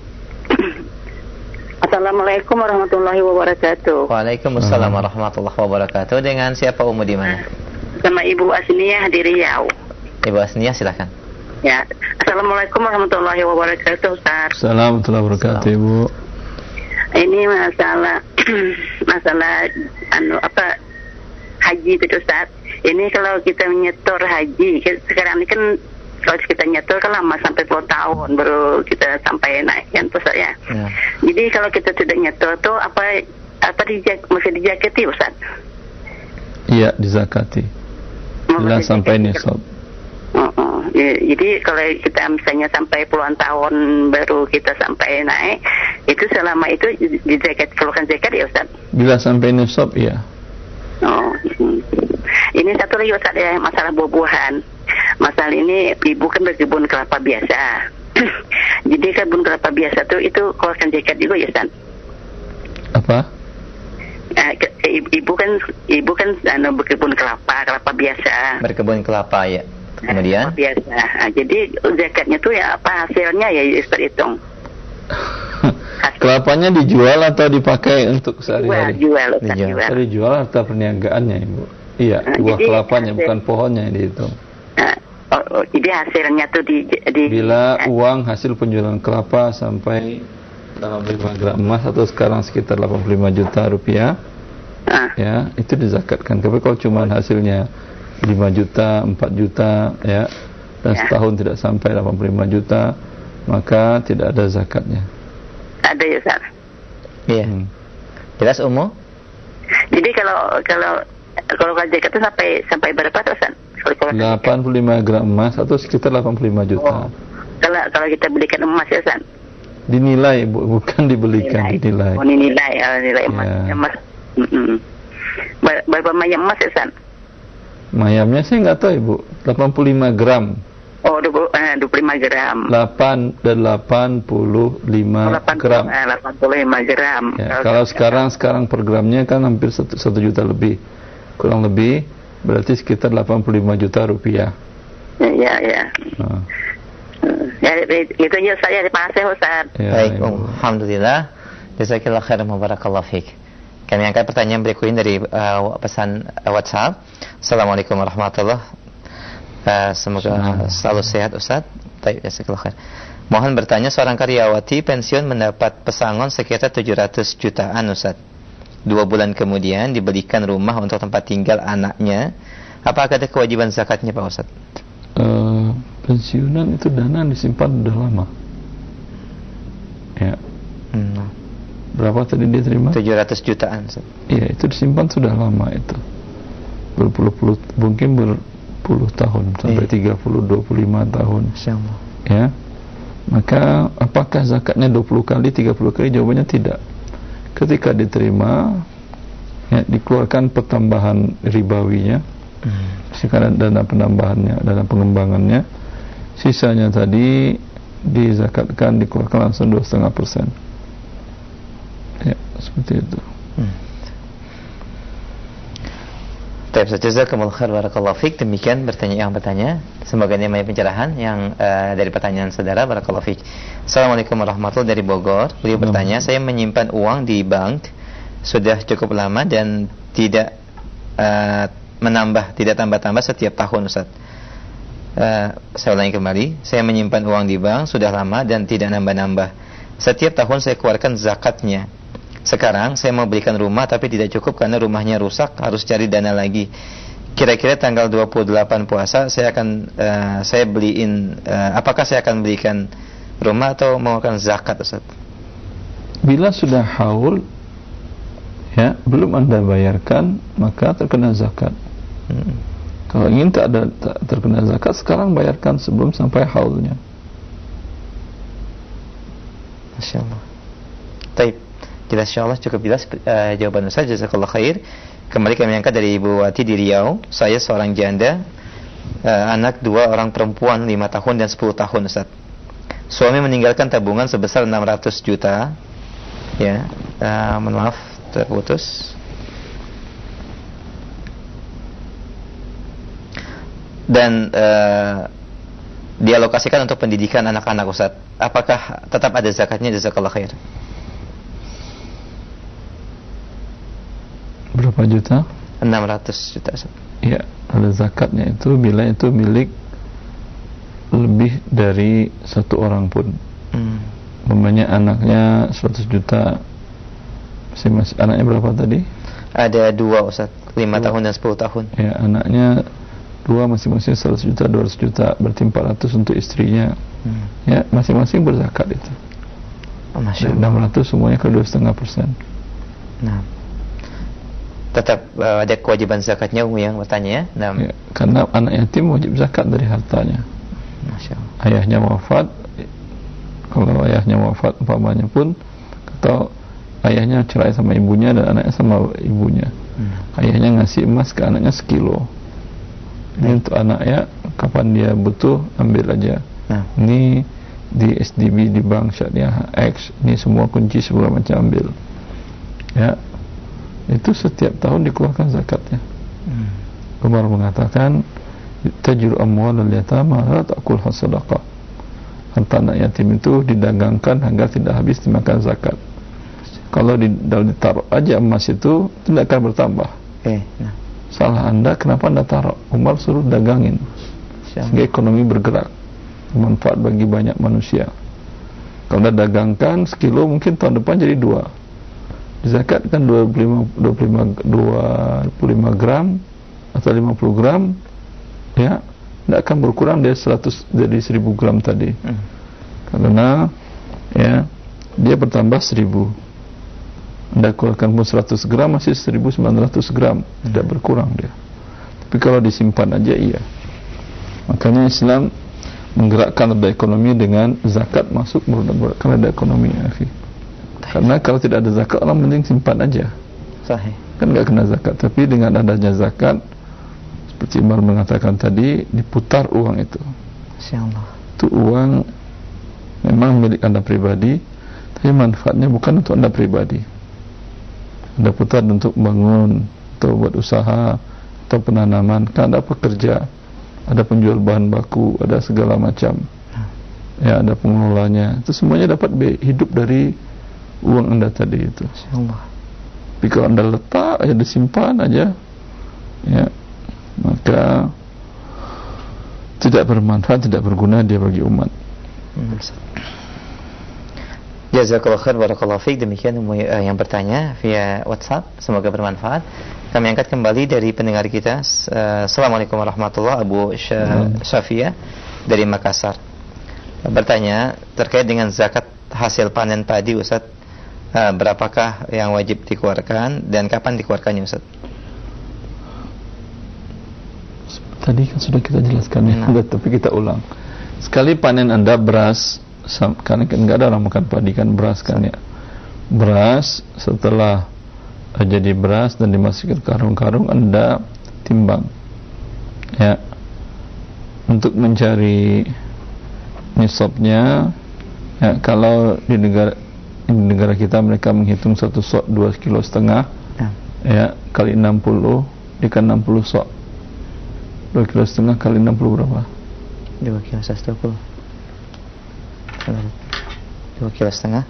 Assalamualaikum warahmatullahi wabarakatuh. Waalaikumsalam warahmatullahi wabarakatuh. Dengan siapa Ummu di mana? Sama Ibu Asniyah di Riau. Ibu Asniyah, silakan. Ya. Assalamualaikum warahmatullahi wabarakatuh, Ustaz. Assalamualaikum warahmatullahi wabarakatuh, Ibu. Ini masalah masalah anu apa haji itu, Ustaz. Ini kalau kita menyetor haji, sekarang ini kan kalau kita nyetor kan lama sampai puluh tahun baru kita sampai naik kan Ustaz ya. Ya. Jadi kalau kita tidak nyetor tuh apa apa dijak, masih dijaketi Ustaz? Iya, dizakati. Bila sampai nisab. Oh, oh. Jadi kalau kita misalnya sampai puluhan tahun baru kita sampai naik, itu selama itu di zakat, keluarkan zakat ya Ustaz? Bila sampai nisab, ya. Oh, hmm. Ini satu lagi Ustaz ya, masalah buah-buahan. Masalah ini ibu kan berkebun kelapa biasa. Jadi kebun kelapa biasa tuh itu keluarkan zakat juga ya Ustaz? Apa? Eh, ke, ibu kan ibu kan anu, berkebun kelapa, kelapa biasa. Berkebun kelapa ya. Kemudian? Kelapa biasa. Nah, jadi zakatnya tuh ya apa hasilnya ya Ustaz hitung? Kelapanya dijual atau dipakai untuk sehari-hari? Jual, jual, dijual. jual. Jadi dijual atau perniagaannya, Ibu? Iya, Nah, buah jadi kelapanya, hasil- bukan pohonnya yang dihitung. Nah, oh, oh, jadi hasilnya tuh di, di Bila uang hasil penjualan kelapa sampai delapan puluh lima gram emas atau sekarang sekitar delapan puluh lima juta rupiah, ah, ya itu dizakatkan. Tapi kalau cuma hasilnya lima juta, empat juta, ya, dan Ya. setahun tidak sampai delapan puluh lima juta, maka tidak ada zakatnya. ada ya Ustaz. Iya. Hmm. Jelas Ummu? Jadi kalau kalau kalau zakat itu sampai sampai berapa tuh Ustaz? Kalau kalau delapan puluh lima gram emas atau sekitar delapan puluh lima juta. kalau kalau kita belikan emas ya Ustaz. Dinilai, Bu, bukan dibelikan, dinilai. Oh, ini nilai, oh, nilai emas. Ya. Emas. Mm-mm. Ber- Berapa banyak emas ya Ustaz? Mayamnya saya nggak tahu, Ibu. delapan puluh lima gram. Oh, dua puluh, eh, dua puluh lima gram. delapan dan delapan puluh lima delapan puluh, gram. eh, delapan puluh lima gram. Ya, kalau sekarang sekarang per gramnya kan hampir satu, satu juta lebih, kurang lebih, berarti sekitar delapan puluh lima juta rupiah. Ya, ya. Nah, Ya, itu aja saya terima kasih Ustaz. ya, Baik, Ibu. Ummu. Alhamdulillah. Jazakallahu khairan wa barakallahu fiik. Kami angkat pertanyaan berikutnya dari uh, pesan uh, WhatsApp. Assalamualaikum warahmatullahi wabarakatuh. Uh, semoga selalu sehat Ustaz. Baik, jazakallahu khair. Mohon bertanya, seorang karyawati pensiun mendapat pesangon sekitar tujuh ratus jutaan Ustaz. Dua bulan kemudian dibelikan rumah untuk tempat tinggal anaknya. Apakah ada kewajiban zakatnya Pak Ustaz? Uh, pensiunan itu dana disimpan udah lama. Ya, Hmm. berapa tadi dia terima? tujuh ratus jutaan Ustaz. Iya, itu disimpan sudah lama itu. Berpuluh-puluh, mungkin berpuluh tahun sampai Iya. tiga puluh, dua puluh lima tahun. Insyaallah. Ya. Maka apakah zakatnya dua puluh kali, tiga puluh kali? Jawabannya tidak. Ketika diterima, ya, dikeluarkan pertambahan ribawinya, Hmm. sekarang dana penambahannya, dana pengembangannya, sisanya tadi dizakatkan, dikeluarkan langsung dua koma lima persen. Ya, seperti itu. Hmm. Baik, jazakumullahu khair barakallahu fiik. Demikian bertanya yang bertanya. Semoga ini banyak pencerahan yang uh, dari pertanyaan saudara barakallahu fiik. Assalamualaikum warahmatullahi wabarakatuh, dari Bogor. Beliau bertanya, saya menyimpan uang di bank sudah cukup lama dan tidak uh, menambah, tidak tambah-tambah setiap tahun Ustaz. Uh, saya ulangi kembali, saya menyimpan uang di bank sudah lama dan tidak nambah-nambah. Setiap tahun saya keluarkan zakatnya. Sekarang saya mau belikan rumah tapi tidak cukup karena rumahnya rusak, harus cari dana lagi. Kira-kira tanggal dua puluh delapan puasa saya akan uh, saya beliin uh, apakah saya akan belikan rumah atau mengeluarkan zakat Ustaz? Bila sudah haul, ya, belum Anda bayarkan, maka terkena zakat. Hmm. Kalau ingin tak ada tak terkena zakat, sekarang bayarkan sebelum sampai haulnya. Masya Allah. Baik, jelas insyaallah cukup jelas uh, jawaban Ustaz. Jazakallahu khair. Kembali kami angkat dari Ibu Wati di Riau. Saya seorang janda, uh, anak dua orang perempuan lima tahun dan sepuluh tahun Ustaz. Suami meninggalkan tabungan sebesar enam ratus juta. Ya, uh, mohon maaf terputus. Dan uh, dialokasikan untuk pendidikan anak-anak Ustaz. Apakah tetap ada zakatnya? Jazakallahu khair. Berapa juta? enam ratus juta Ustaz. Ya, ada zakatnya itu bila itu milik lebih dari satu orang pun. Hmm. Umpamanya anaknya seratus juta, masing-masing anaknya berapa tadi? Ada dua Ustaz, lima Dua. tahun dan sepuluh tahun. Ya, anaknya dua, masing-masing seratus juta, dua ratus juta, berarti empat ratus untuk istrinya. Hmm. Ya, masing-masing berzakat itu. Oh, Masya Dan Allah. enam ratus semuanya ke dua koma lima persen. Nah. tetap uh, ada kewajiban zakatnya Umi yang bertanya ya. Nah, ya, karena anak yatim wajib zakat dari hartanya. Masya Allah. Ayahnya wafat, kalau ayahnya wafat umpamanya pun, atau ayahnya cerai sama ibunya dan anaknya sama ibunya, hmm. ayahnya ngasih emas ke anaknya sekilo. Ini hmm. untuk anaknya, kapan dia butuh ambil aja. Nah. Ini di S D B, di bank syariah X, ini semua kunci segala macam ambil. Ya, itu setiap tahun dikeluarkan zakatnya. hmm. Umar mengatakan, tajru amwalal yatama la ta'kulha sadaqah. Harta anak yatim itu didagangkan agar tidak habis dimakan zakat. Kalau ditaruh aja emas itu tidak akan bertambah. Eh, nah. Salah anda, kenapa anda taruh? Umar suruh dagangin sehingga ekonomi bergerak, bermanfaat bagi banyak manusia. Kalau anda dagangkan sekilo, mungkin tahun depan jadi dua. Dizakatkan dua puluh lima gram atau lima puluh gram, ya, tidak akan berkurang dari seratus, dari seribu gram tadi. hmm. Karena ya, dia bertambah seribu. Anda keluarkan pun seratus gram, masih seribu sembilan ratus gram, hmm. tidak berkurang dia. Tapi kalau disimpan aja iya. Makanya Islam menggerakkan roda ekonomi dengan zakat masuk, menggerakkan roda ekonomi. Akhi. Karena kalau tidak ada zakat, orang mending simpan aja. Sahih. Kan nggak kena zakat. Tapi dengan adanya zakat, seperti Umar mengatakan tadi, diputar uang itu. Insyaallah. Itu uang memang milik anda pribadi, tapi manfaatnya bukan untuk anda pribadi. Anda putar untuk bangun, atau buat usaha, atau penanaman. Kan ada pekerja, ada penjual bahan baku, ada segala macam. Ya, ada pengelolanya. Itu semuanya dapat hidup dari uang anda tadi itu. Insyaallah. Tapi kalau anda letak aja, disimpan aja, ya, maka tidak bermanfaat, tidak berguna dia bagi umat. Hmm. Jazakallahu khair, barakallahu fiik. Demikian yang bertanya via WhatsApp, semoga bermanfaat. Kami angkat kembali dari pendengar kita. Assalamualaikum warahmatullahi wabarakatuh. Abu Syafia dari Makassar bertanya terkait dengan zakat hasil panen padi, Ustaz. Berapakah yang wajib dikeluarkan dan kapan dikeluarkannya, Ustaz? Tadi kan sudah kita jelaskan ya, nah. tapi kita ulang. Sekali panen anda beras, karena kan nggak ada orang makan padi kan, beras kan ya. Beras setelah jadi beras dan dimasukkan ke karung-karung, anda timbang. Ya. Untuk mencari nisabnya, ya, kalau di negara di negara kita mereka menghitung satu sok dua kilo setengah, ya, ya kali enam puluh, dikali enam puluh sok. Dua kilo setengah kali enam puluh berapa? Dua kilo seratus dua puluh. Dua kilo setengah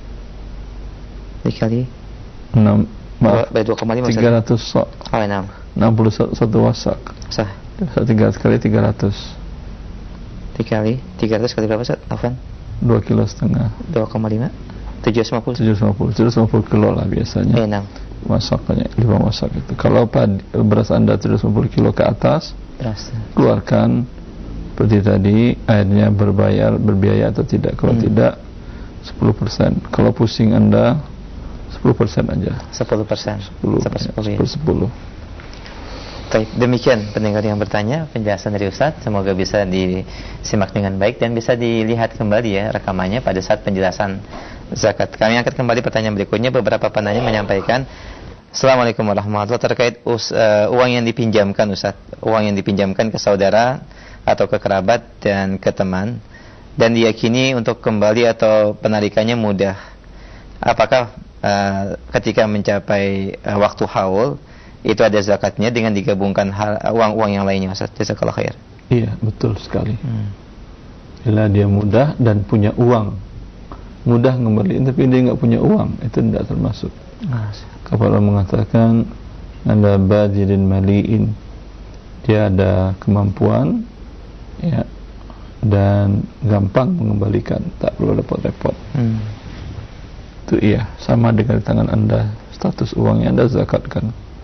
dikali enam, maaf, dua koma lima, tiga ratus sok. Oh, enam. Enam puluh satu wasak. Sah. Tiga kali tiga ratus. Dikali tiga ratus kali berapa, Ustaz? Afwan. Dua kilo setengah. Dua koma lima. Tujuh ratus lima puluh. Tujuh ratus lima puluh. Tujuh ratus lima puluh kilo lah biasanya. Eh, enam. Masaknya lima masak itu. Kalau padi, beras anda tujuh ratus lima puluh kilo ke atas, beras, keluarkan seperti tadi, airnya berbayar, berbiaya atau tidak. Kalau hmm. tidak, sepuluh persen. Kalau pusing anda, sepuluh persen aja. Sepuluh persen. Sepuluh. Sepuluh. Baik, demikian pendengar yang bertanya, penjelasan dari Ustaz. Semoga bisa disimak dengan baik dan bisa dilihat kembali ya rekamannya pada saat penjelasan zakat. Kami angkat kembali pertanyaan berikutnya. Beberapa penanya menyampaikan, Assalamualaikum warahmatullahi wabarakatuh. Terkait us, uh, uang yang dipinjamkan, Ustaz, uang yang dipinjamkan ke saudara atau ke kerabat dan ke teman, dan diyakini untuk kembali atau penarikannya mudah. Apakah uh, ketika mencapai uh, waktu haul itu ada zakatnya dengan digabungkan hal, uang-uang yang lainnya, Ustaz? Jazakallahu khair. Iya, betul sekali. Hmm. Bila dia mudah dan punya uang, mudah ngembaliin tapi dia nggak punya uang, itu tidak termasuk. Kepala mengatakan anda badirin maliin, dia ada kemampuan, ya, dan gampang mengembalikan, tak perlu repot-repot. Hmm. Itu iya, sama dengan di tangan anda, status uangnya anda zakatkan.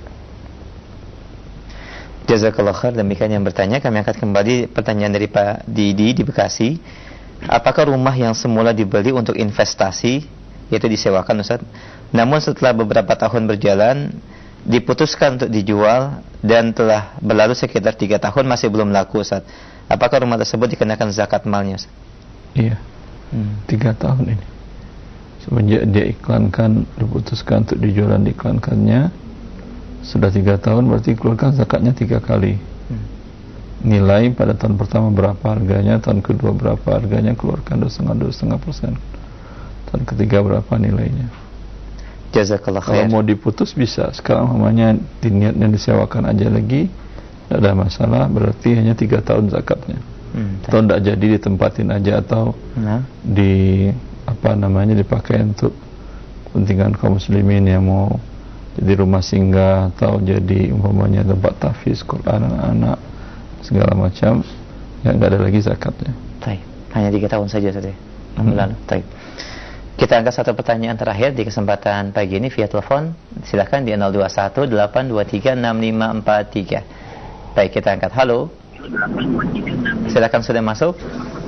Jazakallah khair. Demikian yang bertanya. Kami angkat kembali pertanyaan dari Pak Didi di Bekasi. Apakah rumah yang semula dibeli untuk investasi, yaitu disewakan, Ustaz, namun setelah beberapa tahun berjalan diputuskan untuk dijual dan telah berlalu sekitar tiga tahun masih belum laku, Ustaz. Apakah rumah tersebut dikenakan zakat malnya, Ustaz? Iya. Hmm. Tiga tahun ini. Semenjak dia iklankan, diputuskan untuk dijual dan diiklankannya, sudah tiga tahun berarti keluarkan zakatnya tiga kali. Hmm. Nilai pada tahun pertama berapa harganya, tahun kedua berapa harganya, keluarkan dua setengah dua setengah persen. Tahun ketiga berapa nilainya. Jazakallah khair. Kalau mau diputus bisa. Sekarang namanya diniatnya disewakan aja lagi, tidak ada masalah. Berarti hanya tiga tahun zakatnya. Hmm, atau tidak jadi ditempatin aja atau nah. di apa namanya dipakai untuk kepentingan kaum muslimin yang mau jadi rumah singgah atau jadi umpamanya tempat tahfiz Quran anak-anak segala macam, ya nggak ada lagi zakatnya. Baik, hanya tiga tahun saja saja. Alhamdulillah. Hmm. Baik. Kita angkat satu pertanyaan terakhir di kesempatan pagi ini via telepon. Silakan di nol dua satu delapan dua tiga enam lima empat tiga. Baik, kita angkat. Halo. Silakan, sudah masuk.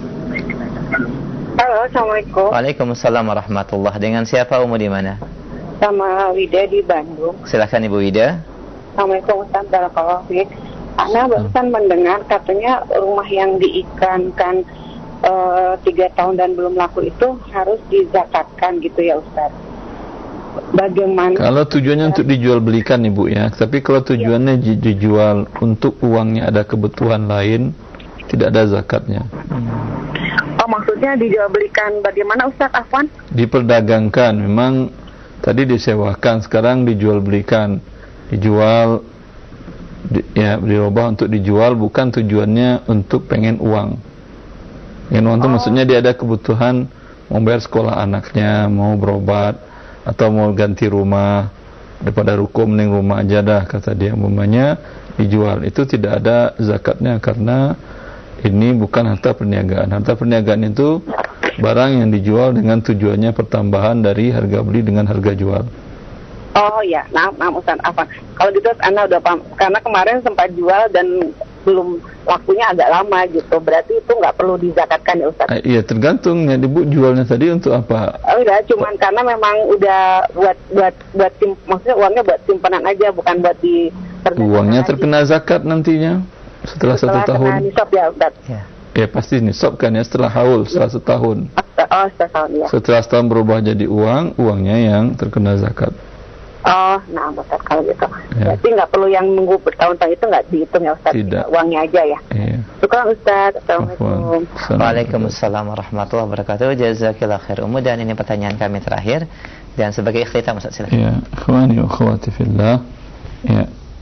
Halo, Assalamualaikum. Waalaikumsalam warahmatullah. Dengan siapa, Umu di mana? Sama Wida di Bandung. Silakan Ibu Wida. Assalamualaikum Ustaz, barakallahu fiik. Ana barusan mendengar katanya rumah yang diiklankan Uh, tiga tahun dan belum laku itu harus dizakatkan gitu ya Ustaz. Bagaimana? Kalau tujuannya untuk dijual belikan Ibu ya, tapi kalau tujuannya ya. dijual untuk uangnya ada kebutuhan lain, tidak ada zakatnya. Hmm. Oh, maksudnya dijual belikan bagaimana Ustaz Afwan? Diperdagangkan, memang tadi disewakan, sekarang dijual belikan, dijual di, ya dirubah untuk dijual, bukan tujuannya untuk pengen uang. Yang uang itu oh. maksudnya dia ada kebutuhan mau bayar sekolah anaknya, mau berobat, atau mau ganti rumah, daripada ruko mending rumah aja dah, kata dia, umpamanya dijual. Itu tidak ada zakatnya karena ini bukan harta perniagaan. Harta perniagaan itu barang yang dijual dengan tujuannya pertambahan dari harga beli dengan harga jual. Oh ya, nah, nah Ustaz apa? Kalau gitu Ana udah paham, karena kemarin sempat jual dan belum lakunya agak lama gitu, berarti itu nggak perlu dizakatkan ya Ustaz? Eh, iya, tergantung ya Ibu jualnya tadi untuk apa? Oh, udah, cuman oh. karena memang udah buat buat buat sim, maksudnya uangnya buat simpanan aja, bukan buat di. Uangnya terkena lagi. Zakat nantinya setelah, setelah satu tahun. Nisab ya Ustaz? Ya. Ya pasti nisab kan ya setelah haul, setelah setahun. Oh, setelah tahun ya. Setelah setahun berubah jadi uang, uangnya yang terkena zakat. Oh, nah Ustaz kalau gitu. Ya. Berarti nggak perlu yang nunggu bertahun-tahun itu nggak dihitung ya Ustaz? Tidak. Uangnya aja ya. Iya. Syukur Ustaz. Assalamualaikum. Waalaikumsalam warahmatullahi wabarakatuh. Jazakillah khair Ummu. Dan ini pertanyaan kami terakhir dan sebagai ikhtitam Ustaz, silakan. Ya, ikhwani wa akhwati fillah. Ya.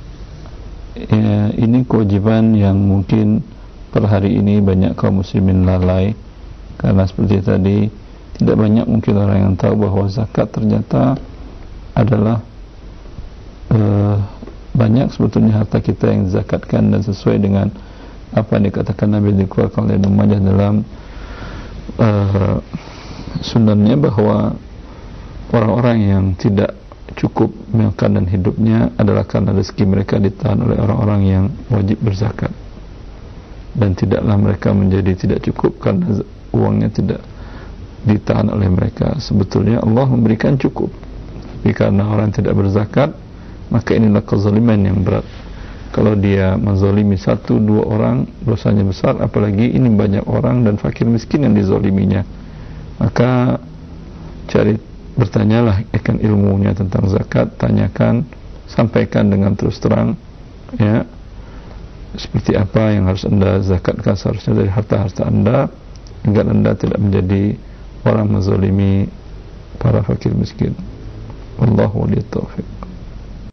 Ya, ini kewajiban yang mungkin per hari ini banyak kaum muslimin lalai karena seperti tadi tidak banyak mungkin orang yang tahu bahwa zakat ternyata adalah uh, banyak sebetulnya harta kita yang dizakatkan dan sesuai dengan apa yang dikatakan Nabi dikeluarkan oleh Ibnu Majah dalam uh, sunannya bahwa orang-orang yang tidak cukup makan dan hidupnya adalah karena rezeki mereka ditahan oleh orang-orang yang wajib berzakat, dan tidaklah mereka menjadi tidak cukup karena uangnya tidak ditahan oleh mereka. Sebetulnya Allah memberikan cukup, tapi karena orang tidak berzakat, maka inilah kezaliman yang berat. Kalau dia menzalimi satu dua orang, dosanya besar, apalagi ini banyak orang dan fakir miskin yang dizaliminya. Maka cari, bertanyalah akan ilmunya tentang zakat, tanyakan, sampaikan dengan terus terang, ya, seperti apa yang harus anda zakatkan seharusnya dari harta-harta anda, agar anda tidak menjadi orang menzalimi para fakir miskin. Wallahu a'lam.